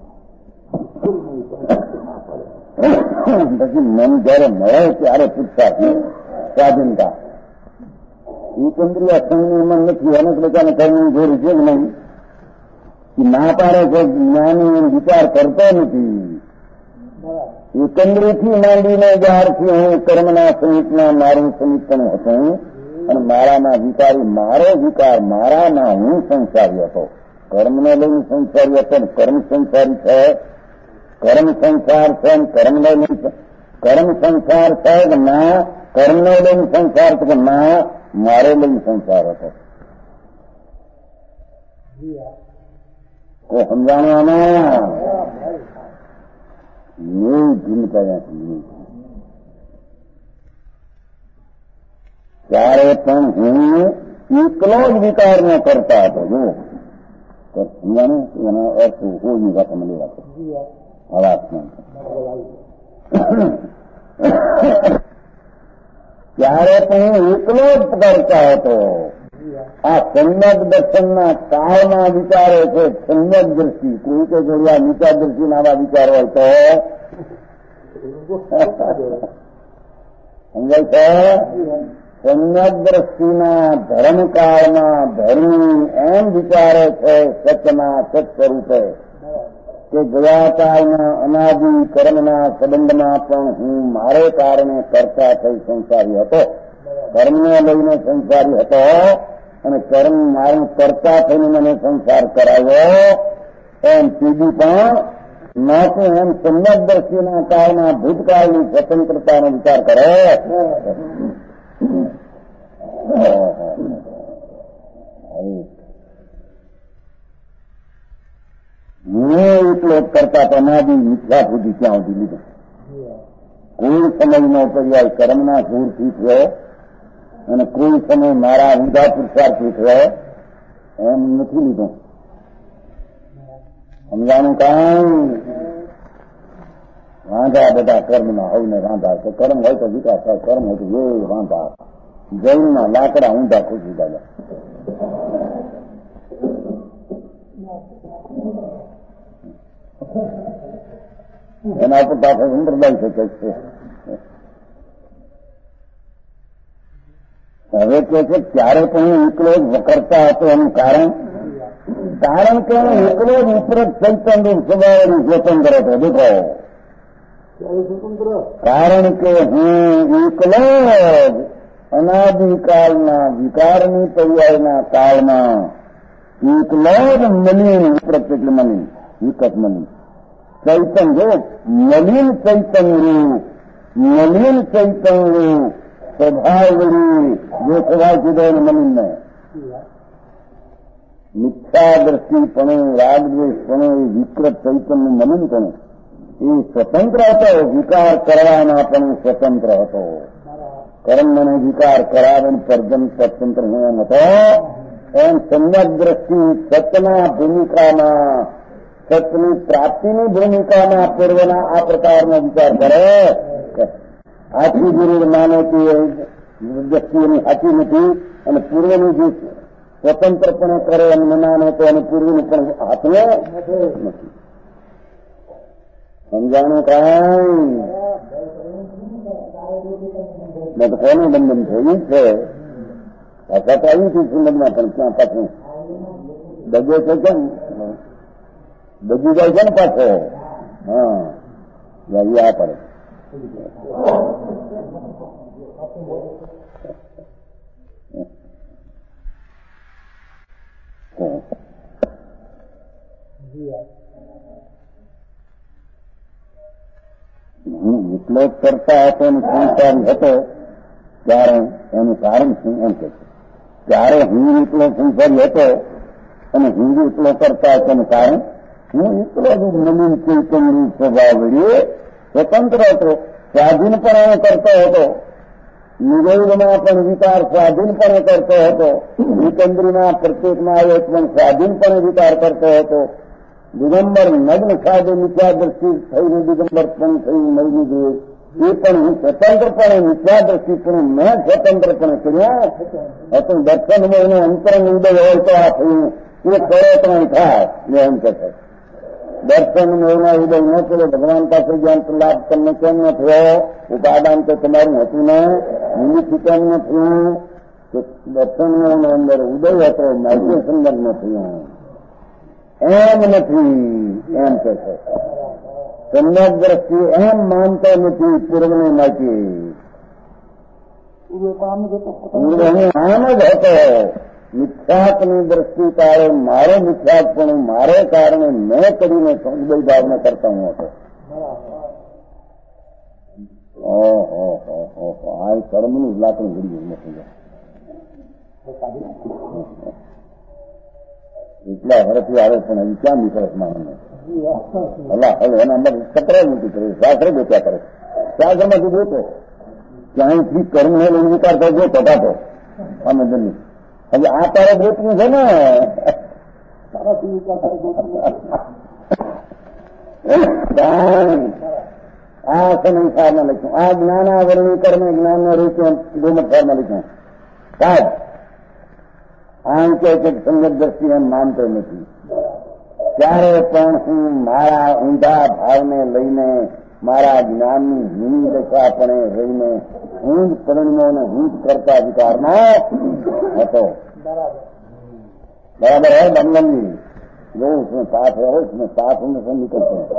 પછી મન જયારે મળે ત્યારે પૂછતા સ્વાધીનતા એકંદરી અસંગની મન નથી. અનેક લોકોને કર્મનું જોર છે જ નહીં. ના પાડે છે જ્ઞાની વિચાર કરતો નથી. એકંદરીથી માંડીને જ્યારથી હું કર્મના સહિતના મારું સમિતપણ હતું અને મારાના વિકારી મારો વિકાર મારાના હું સંસારી હતો. કર્મને લઈને સંસારી હતો ને કર્મ સંસારી છે. કર્મ સંસાર છે કર્મને લઈને કર્મ સંસાર છે કે ના કર્મને લઈને સંસાર છે કે ના મારે લઈને સંસાર હતો. તો સમજાણવામાં નહીં ભૂમિકા ત્યાંથી ત્યારે પણ હું એકલો જ વિકાર ન કરતા હતો. જો સમજાણું એનો અર્થ હોની વાત મને રાખો અવાજમાં ત્યારે પણ હું એકલો જ કરતા હતો. આ સમ્યક દર્શનના કાળના વિચારો છે. સમ્યક દ્રષ્ટિ કોઈ કે જોડ્યા નીચા દ્રષ્ટિના આવા વિચારો હોય તો સમજાય છે. સમ્યક દ્રષ્ટિના ધર્મકાળમાં ધર્મી એમ વિચારે છે સત્યના સત સ્વરૂપે કે ગયા કાળના અનાદિ કર્મના સંબંધમાં પણ હું મારે કારણે કરતા થઈ સંસારી હતો. કર્મને લઈને સંસારી હતો અને કર્મ મારું કરતા થઈને મને સંસાર કરાવ્યો એમ સીધી પણ નાતું એમ સમ્યક દ્રષ્ટિના કાળના ભૂતકાળની સ્વતંત્રતાનો વિચાર કરે. હું એટલો કરતા અનાદિ મિથ્યા બુદ્ધિ ક્યાં સુધી લીધું. કોઈ સમયનો પર્યાય કર્મના જોરથી થયો અને કોઈ સમય મારા ઊંધા પુરુષાર્થથી થયો એમ નથી લીધું. સમજાનું કાંઈ વાંધા બધા કર્મના હોય ને વાંધા તો કર્મ હોય તો વિકાસ થાય, કર્મ હોય તો એ વાંધા જૈનના લાકડા ઊંધા ખુશી દાદા. એના પર પાછળ સંપ્રદાય શકે છે. હવે કે છે ત્યારે પણ હું એકલો જ વકરતા હતો એનું કારણ કે હું એકલો જ વિપરીત ચૈતન્ય સ્વભાવનું સ્વતંત્ર હતો. દેખો કારણ કે હું એકલો જ અનાદિકાળના વિકારની પર્યાયના કાળમાં એકલો જ મલિન વિપરીત એટલે મલિન વિકટ મલિન ચૈતન્ય જો મલિન ચૈતન્ય સ્વભાવ વળી જે સ્વભાવ કીધો એને મલિન ને મિથ્યા દ્રષ્ટિપણું રાગદ્વેષપણું એ વિકૃત ચૈતન્ય મલિનપણું એ સ્વતંત્ર હતો. વિકાર કરવાના પણ સ્વતંત્ર હતો. કર્મને વિકાર કરાવે પર્જન સ્વતંત્ર હું એમ હતો. એમ સમ્યક દ્રષ્ટિ સત્યના ભૂમિકામાં સત્યની પ્રાપ્તિની ભૂમિકામાં પૂર્વના આ પ્રકારનો વિચાર કરે. આથી જરૂર માને કે દ્રષ્ટિની સાચી નથી અને પૂર્વની જે સ્વતંત્રપણે કરે એમને માને તો અને પૂર્વનું પણ હાથને નથી. સમજાણું કાંઈ મેં તો કોનું બંધન થયું છે. ભાષા તો આવી હતી સુંદરમાં પણ ક્યાં પાછું ડગે છે કેમ ડગી જાય છે ને પાછો. હા આ પડે હું એટલો જ કરતા હતો અને સંસારી હતો ત્યારે એનું કારણ શું એમ કે છે. ત્યારે હું એટલો સંસારી હતો અને હું એટલો કરતા હતો એનું કારણ હું એટલો જ નવીન ચૈતન્ય સ્વભાવ વળીએ સ્વતંત્ર હતો. સ્વાધીનપણે કરતો હતો. નિગોળમાં પણ વિચાર સ્વાધીનપણે કરતો હતો. વિકેન્દ્રીના પ્રત્યેકમાં આવ્યો પણ સ્વાધીનપણે વિચાર કરતો હતો. દિગંબર નગ્ન સાધે મિથ્યા દ્રષ્ટિ થઈને દિગંબર પણ થઈ મળી ગયું એ પણ હું સ્વતંત્રપણે મિથ્યા દ્રષ્ટિ પણ મેં સ્વતંત્રપણે કર્યા હતું. દર્શનમાં એનો અંતરંગ ઉદય હોય તો આ થયું એ પ્રયત્ન થાય એમ કે છે. દર્શન એના ઉદય ન થયો ભગવાન પાસે જ્ઞાન લાભ તમને કેમ ન થયો. ઉપાદાન તો તમારું હતું ને નિમિત્ત કેમ ન થયું. દર્શન અંદર ઉદય હતો માહિતી સંદર્ભ ન થયું એમ નથી એમ કે છે. સમ્યક દ્રષ્ટિ એમ માનતો નથી પૂર્વને માહિતી પૂર્વ આમ જ હતો. મિથ્યાત્મની દ્રષ્ટિ કાળે મારો મિથ્યાત્પણું મારે કારણે મેં કરીને ઉદય ભાવને કરતા હું હતો. આ કર્મનું લાકડું ઘડી નથી એટલા વર્ષથી આવે પણ હજી ક્યાં નીકળે માણસને હલા હવે એના અંદર સતરા નથી કરે. શાસ્ત્ર ગોત્યા કરે. શાસ્ત્રમાંથી ગોતો ક્યાંયથી કર્મ ને વિચાર કરજો પટાતો અમે જલ્દી હવે આ તારે ગોતવું છે ને આ સંસારમાં લખ્યું, આ જ્ઞાનાવરણી કર્મ જ્ઞાનનો રૂપ ગોમઠારમાં લખ્યું. સાહેબ આમ કે સંગત દ્રષ્ટિ એમ માનતો નથી. ત્યારે પણ હું મારા ઊંધા ભાવને લઈને, મારા જ્ઞાનની હીન દશાપણે રહીને હું જ પરિણમો અને હું જ કરતા વિકારમાં હતો. बराबर है बंधन जी, जो उसमें साथ है उसमें साथ होने से निकलते हैं.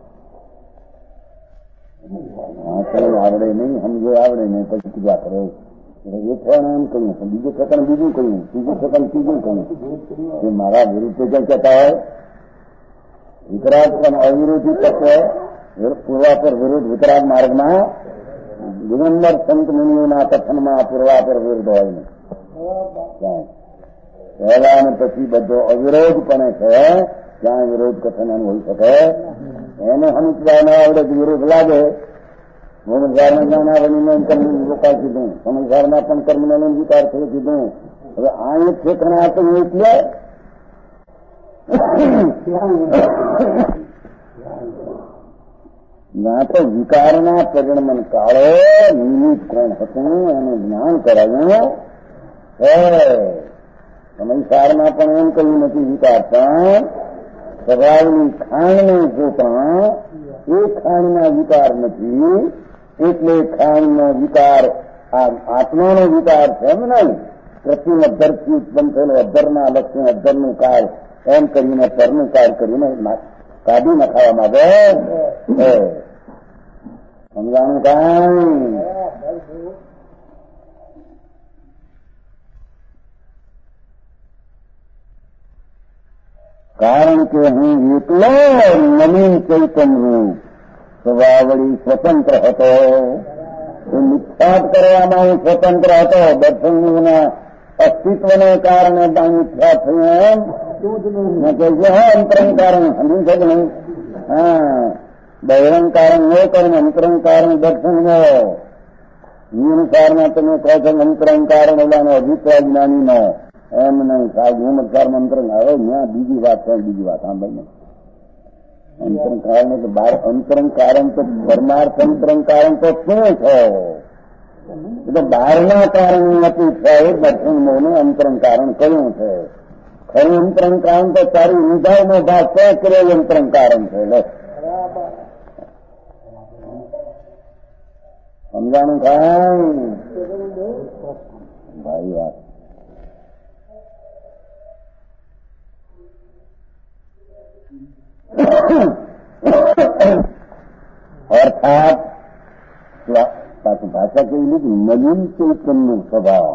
आंकड़े आवड़े नहीं, हम जो आवड़े नहीं પછી પૂજા કરે. એક ઠેકાણે એમ કહ્યું, બીજું ઠેકાણે બીજું કહ્યું, ત્રીજું ઠેકાણે ત્રીજું કહ્યું. એ મારા વિરુદ્ધ ક્યાં કહેતા હોય? વિતરાગ પણ અવિરોધી તત્વ પૂર્વાપર વિરુદ્ધ વિતરાગ માર્ગમાં દિગંબર સંત મુનિઓના કથનમાં પૂર્વાપર વિરુદ્ધ હોય નહીં. પહેલા અને પછી બધો અવિરોધપણે છે. ક્યાં વિરોધ કથન હોઈ શકે? એને સમજવા ન આવડે તો વિરોધ લાગે. સંસારના જ્ઞાનાવરણીને કર્મ રોકાય કીધું, સંસારના પણ કર્મને વિકાર થયો કીધું. હવે આ એક ઠેકાણે આપ્યું એટલે ના તો વિકારના પરિણમન કાળે નિમિત્ત કોણ હતું એનું જ્ઞાન કરાવ્યું. સંસારમાં પણ એમ કહ્યું નથી વિકાર, પણ સ્વભાવની ખાણને જોતા એ ખાણના વિકાર નથી. એટલે ખાણનો વિકાર આ આત્માનો વિકાર છે એમ નહીં. પ્રત્યુ અધરથી ઉત્પન્ન થયેલો અધરના લક્ષ્મી અધરનું કાળ એમ કરીને પરનું કાળ કરીને કાઢી નખાવા માંગે. સમજાણું કાંઈ? કારણ કે હું એકલો નવીન ચૈતન્ય સ્વભાવળી સ્વતંત્ર હતો. એ મિથ્યાત કરવામાં હું સ્વતંત્ર હતો. દર્શનના અસ્તિત્વને કારણે મિથ્યા થયું એમ કહે હા અંતરંગ કારણ સમજી છે કે નહીં? હા, બહિરંગ કારણ નો કર્મ, અંતરંગ કારણ દર્શન નો. એ અનુસારમાં તમે કહો છો અંતરંગ કારણ ઓલાનો અભિપ્રાય જ્ઞાની નો. એમ નહીં સાહેબ, હિંમતકાર અંતરંગ આવે ત્યાં બીજી વાત છે. બીજી વાત સાંભળીને અંતરંગ કારણ એટલે બાર અંતરંગ કારણ તો પરમાર્થ અંતરંગ કારણ તો શું છે? એટલે બહારના કારણની અપેક્ષા એ દર્શન મોને અંતરંગ કારણ કહ્યું છે. ખરું અંતરંગ કારણ તો તારી વિધાયનો ભાગ તય કરેલ અંતરંગ કારણ છે. એટલે સમજાણું કાંઈ ભાઈ વાત? અર્થાત પાછું ભાષા કેવી લીધી? નવીન ચૈતન્યનો સ્વભાવ,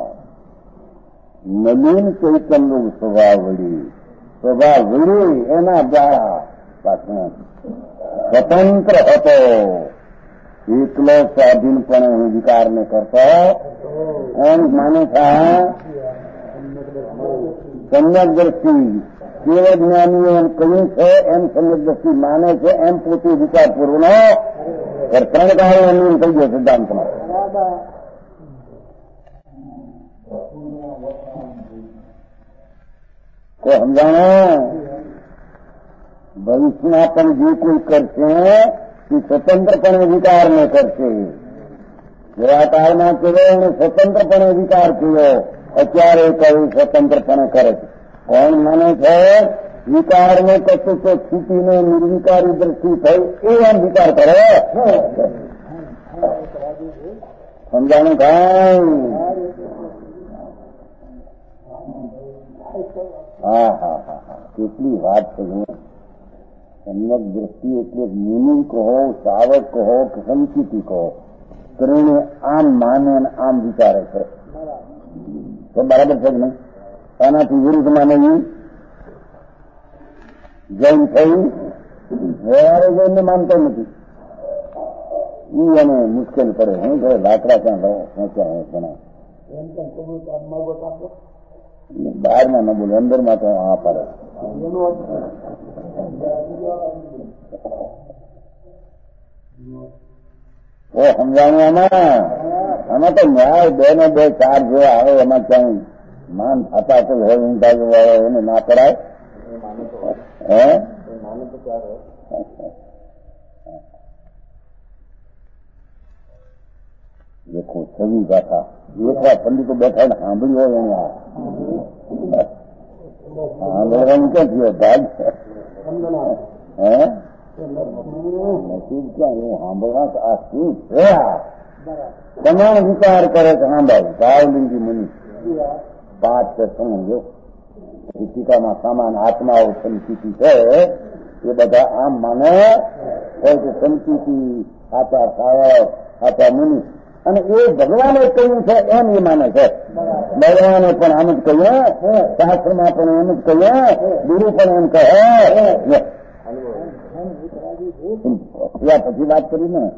નવીન ચૈતન્યનો સ્વભાવ વળી એના દ્વારા પાછું સ્વતંત્ર હતો. એકલો સ્વાધીનપણે હું વિકારને કરતો એમ માને છે. સમ્યક દ્રષ્ટિ કેવ જ્ઞાનીઓ એમ કહ્યું છે એમ સમ્યક દ્રષ્ટિ માને છે એમ પોતે વિચાર પૂર્વનો ત્રણ કાળો એમ થઈ ગયો સિદ્ધાંતમાં. તો સમજાણો? ભવિષ્યમાં પણ જે કોઈ કરશે એ સ્વતંત્રપણે વિકારને કરશે. જેવા કાળમાં કેવો એને સ્વતંત્રપણે વિકાર કર્યો, અત્યારે કહ્યું સ્વતંત્રપણે કરે છે. કોણ માને છે? વિકારને કશું તો છૂટીને નિર્વિકારી દ્રષ્ટિ થઈ એ એમ વિચાર કરે. સમજાણું કાંઈ? હા હા હા હા, કેટલી વાત છે. સમ્યક દ્રષ્ટિ એટલે મુનિ કહો, સાવક કહો કે સંચિતી કહો, ત્રણે આમ માને અને આમ વિચારે છે. તો બરાબર છે કે નહીં? એનાથી વિરુદ્ધ માને જૈન થઈ વ્યવહારે જઈને માનતો નથી. ઈ એને મુશ્કેલ પડે. હું કહે લાકડા ક્યાં લો ક્યાં ઘણા બહારમાં ન બોલે, અંદરમાં તો આ પડે. ઓ સમજાણું? આમાં તો ન્યાય 2 ને 2 4 જેવા આવે. એમાં ક્યાંય માન થતા તો હોય ઊંધા વાળો એને ના પડાય. હે દેખો છવી ગાથા એકવાર પંડિતો બેઠા ને સાંભળ્યું હોય એને સાંભળવાનું ક્યાં થયો ભાગ હે નસીબ ક્યાં એવું સાંભળવા આ શું છે તમામ વિચાર કરે છે સાંભળ ભાવલિંગી મુનિ પાંચ છે સમજો ટીકામાં સામાન આત્માઓ સંચિતિ છે એ બધા આમ માને હોય કે સંચિતિ આચા સાવક આચા મુનિ અને એ ભગવાને કહ્યું છે એમ એ માને છે ભગવાને પણ આમ જ કહ્યું શાસ્ત્રમાં પણ એમ જ કહ્યું ગુરુ પણ એમ કહે પછી વાત કરી ને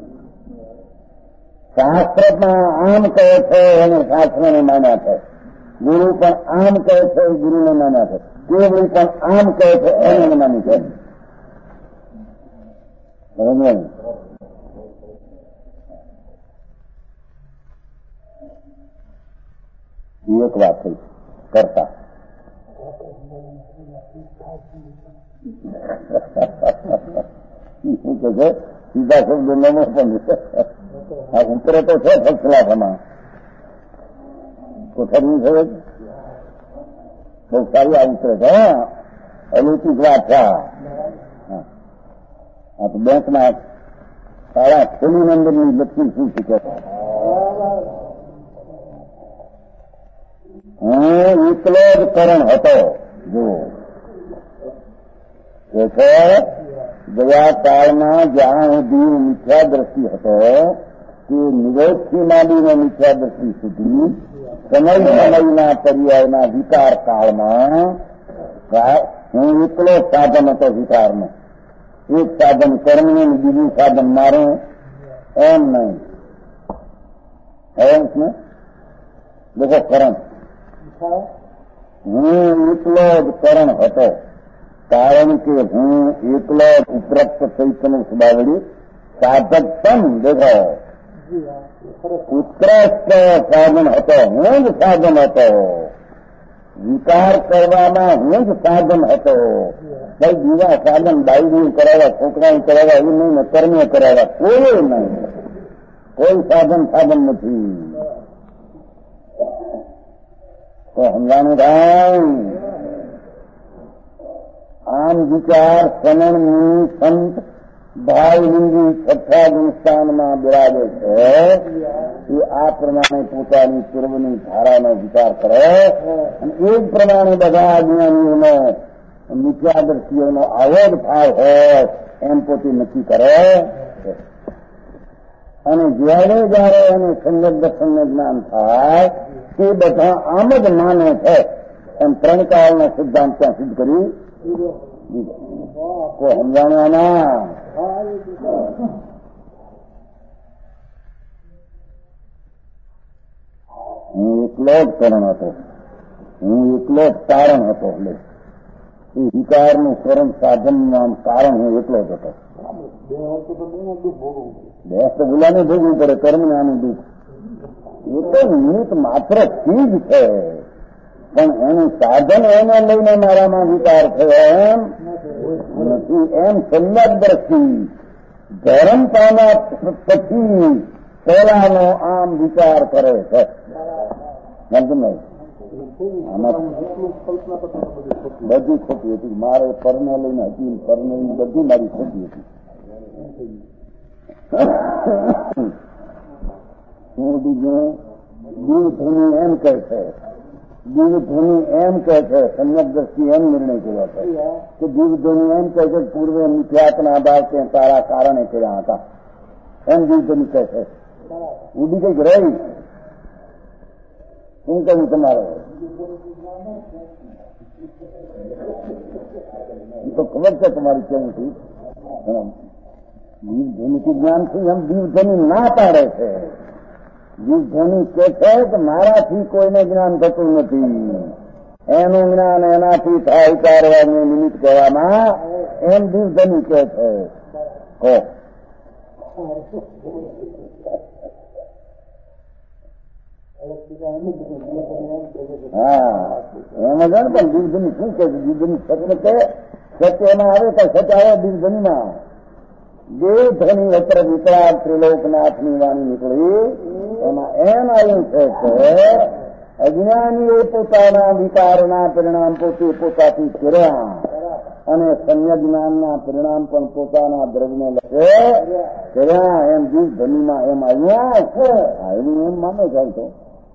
શાસ્ત્રમાં આમ કહે છે એને શાસ્ત્રને માન્યા છે ગુરુ પણ આમ કહે છે ગુરુને માન્યા છે કેવડી પણ આમ કહે છે એને માની છે બરાબર એક વાત થઈ કરતા શું કે છે સીધા શબ્દ ન પણ આ ઉતરે તો છે ફસલામાં કોઠારી છે બહુ સારી આ ઉતરે છે અલૌકિક વાત છે આ તો બેંકમાં સારા ખોલી અંદરની લક્ષ્મી શું શીખે હું એકલો જ કરણ હતો જો ગયા કાળમાં જ્યાં સુધી મિથ્યા દ્રષ્ટિ હતો તે નિરોધથી માંડીને મિથ્યા દ્રષ્ટિ સુધી સમય સમયના પર્યાયના વિકાર કાળમાં હું એકલો સાધન હતો વિકારનો એક સાધન કર્મનું બીજું સાધન મારું એમ નહીં એમ ને દેખો કરણ હું એકલો જ કરણ હતો કારણ કે હું એકલો જ ઉપરોક્ત ચૈતન્ય સ્વભાવડી સાધક પણ દેખો ઉત્કૃષ્ટ સાધન હતો હું જ સાધન હતો વિકાર કરવામાં હું જ સાધન હતો કઈ બીજા સાધન ડાયરી કરાવ્યા છોકરાઓ કરાવ્યા એવું નહીં ને કર્મે કરાવ્યા કોઈ નહીં કોઈ સાધન નથી તો સમજાનું થાય આમ વિચાર સનનની સંત ભાવલિંગી છઠ્ઠા ગુણસ્થાનમાં બિરાજે છે એ આ પ્રમાણે પોતાની પૂર્વની ધારાનો વિચાર કરે અને એ જ પ્રમાણે બધા જ્ઞાનીઓનો મિથ્યાદર્શીઓનો આવો જ ભાવ હોય એમ પોતે નક્કી કરે અને જયારે એને સંગત દર્શનનું જ્ઞાન થાય તે બધા આમ જ માને છે એમ ત્રણ કાળનો સિદ્ધાંત ત્યાં સિદ્ધ કરી કોઈ સમજાણવાના હું એકલો જ કરણ હતો હું એકલો જ કારણ હતો એટલે એ વિકારનું કરણ સાધનનું આમ કારણ હું એકલો જ હતો બેસ તો ભૂલાને ભોગવું પડે કર્મને આનું દુઃખ એ તો નિમિત્ત માત્ર ચીજ છે પણ એનું સાધન એને લઈને મારામાં વિચાર થયો એમ નથી એમ સંયત દ્રષ્ટિ ધર્મ પામ્યા પછી પહેલાનો આમ વિચાર કરે છે બધી ખોટી હતી મારે પરને લઈને હતી પરને બધી મારી ખોટી હતી હું બીજું દીવધ્વનિ એમ કહે છે દીવધ્વનિ એમ કહે છે સંયત દ્રષ્ટિ એમ નિર્ણય કર્યો છે કે દીવધ્વનિ એમ કહે છે પૂર્વે મિથ્યાત્મના ભાવ તે તારા કારણે કર્યા હતા એમ દીવધ્વનિ કહે છે ઉડી કઈક રહી શું કહ્યું તમારે તો ખબર છે તમારી કેવું થયું દીવધ્વનિથી જ્ઞાનથી એમ દીવધ્વનિ ના પાડે છે દીવધ્વનિ કે છે કે મારાથી કોઈને જ્ઞાન થતું નથી એનું જ્ઞાન એનાથી થાય ચારવાનું નિમિત્ત કહેવામાં એમ દીવધ્વનિ કે છે હા એમ જ ને પણ દીવધ્વનિ શું કહે છે દીવધ્વનિ સત્ય કે સત્ય એમાં આવે તો સત્ય આવે દીવધ્વનિમાં જે ધણી અત્ર વિકરાળ ત્રિલોકનાથની વાણી નીકળી એમાં એમ આવ્યું છે કે અજ્ઞાનીએ પોતાના વિકારના પરિણામ પોતે પોતાથી કર્યા અને સમ્યક જ્ઞાનના પરિણામ પણ પોતાના દ્રવ્યને લખે કર્યા. એમ જીવ ધનીમાં એમ આવ્યું એમ માને જાય તો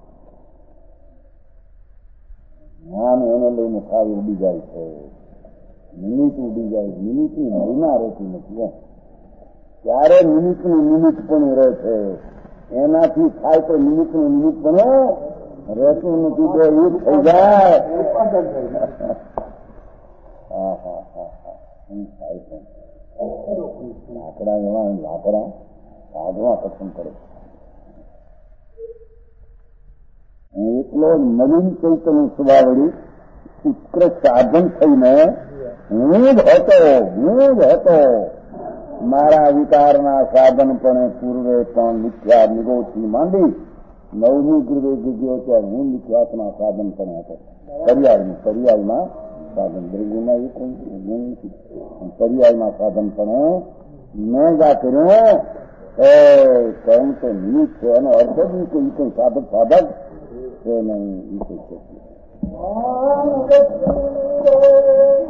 જ્ઞાન એને લઈને સાવ ઉડી જાય છે. મિનિટ ઉડી જાય, મિનિટની મહિના રહેતી નથી. ત્યારે મિનિટની મિનિટ પણ રહે છે. એનાથી થાય તો મિનિટનું મિનિટ પણ રહેતું નથી. તો એ થઈ જાય. લાકડા એવા લાકડા કાઢવા પસંદ કરે. એટલો નવીન ચૈતન્ય સ્વભાવડી ઉત્કૃષ્ટ સાધન થઈને હું જ હતો. મારા વિકારના સાધન પણ પૂર્વે પણ મિથ્યા નિગોથી માંડી નવમી ગૃહે જગ્યો ત્યારે હું મિથ્યાત્મા સાધન પણ હતો. પર્યાયમાં સાધન દ્રવ્યમાં એ કોઈ પર્યાયમાં સાધન પણ મેં જા કર્યું. કહું તો નિમિત્ત છે એનો અર્થ જ નહીં કે સાધક એ નહીં.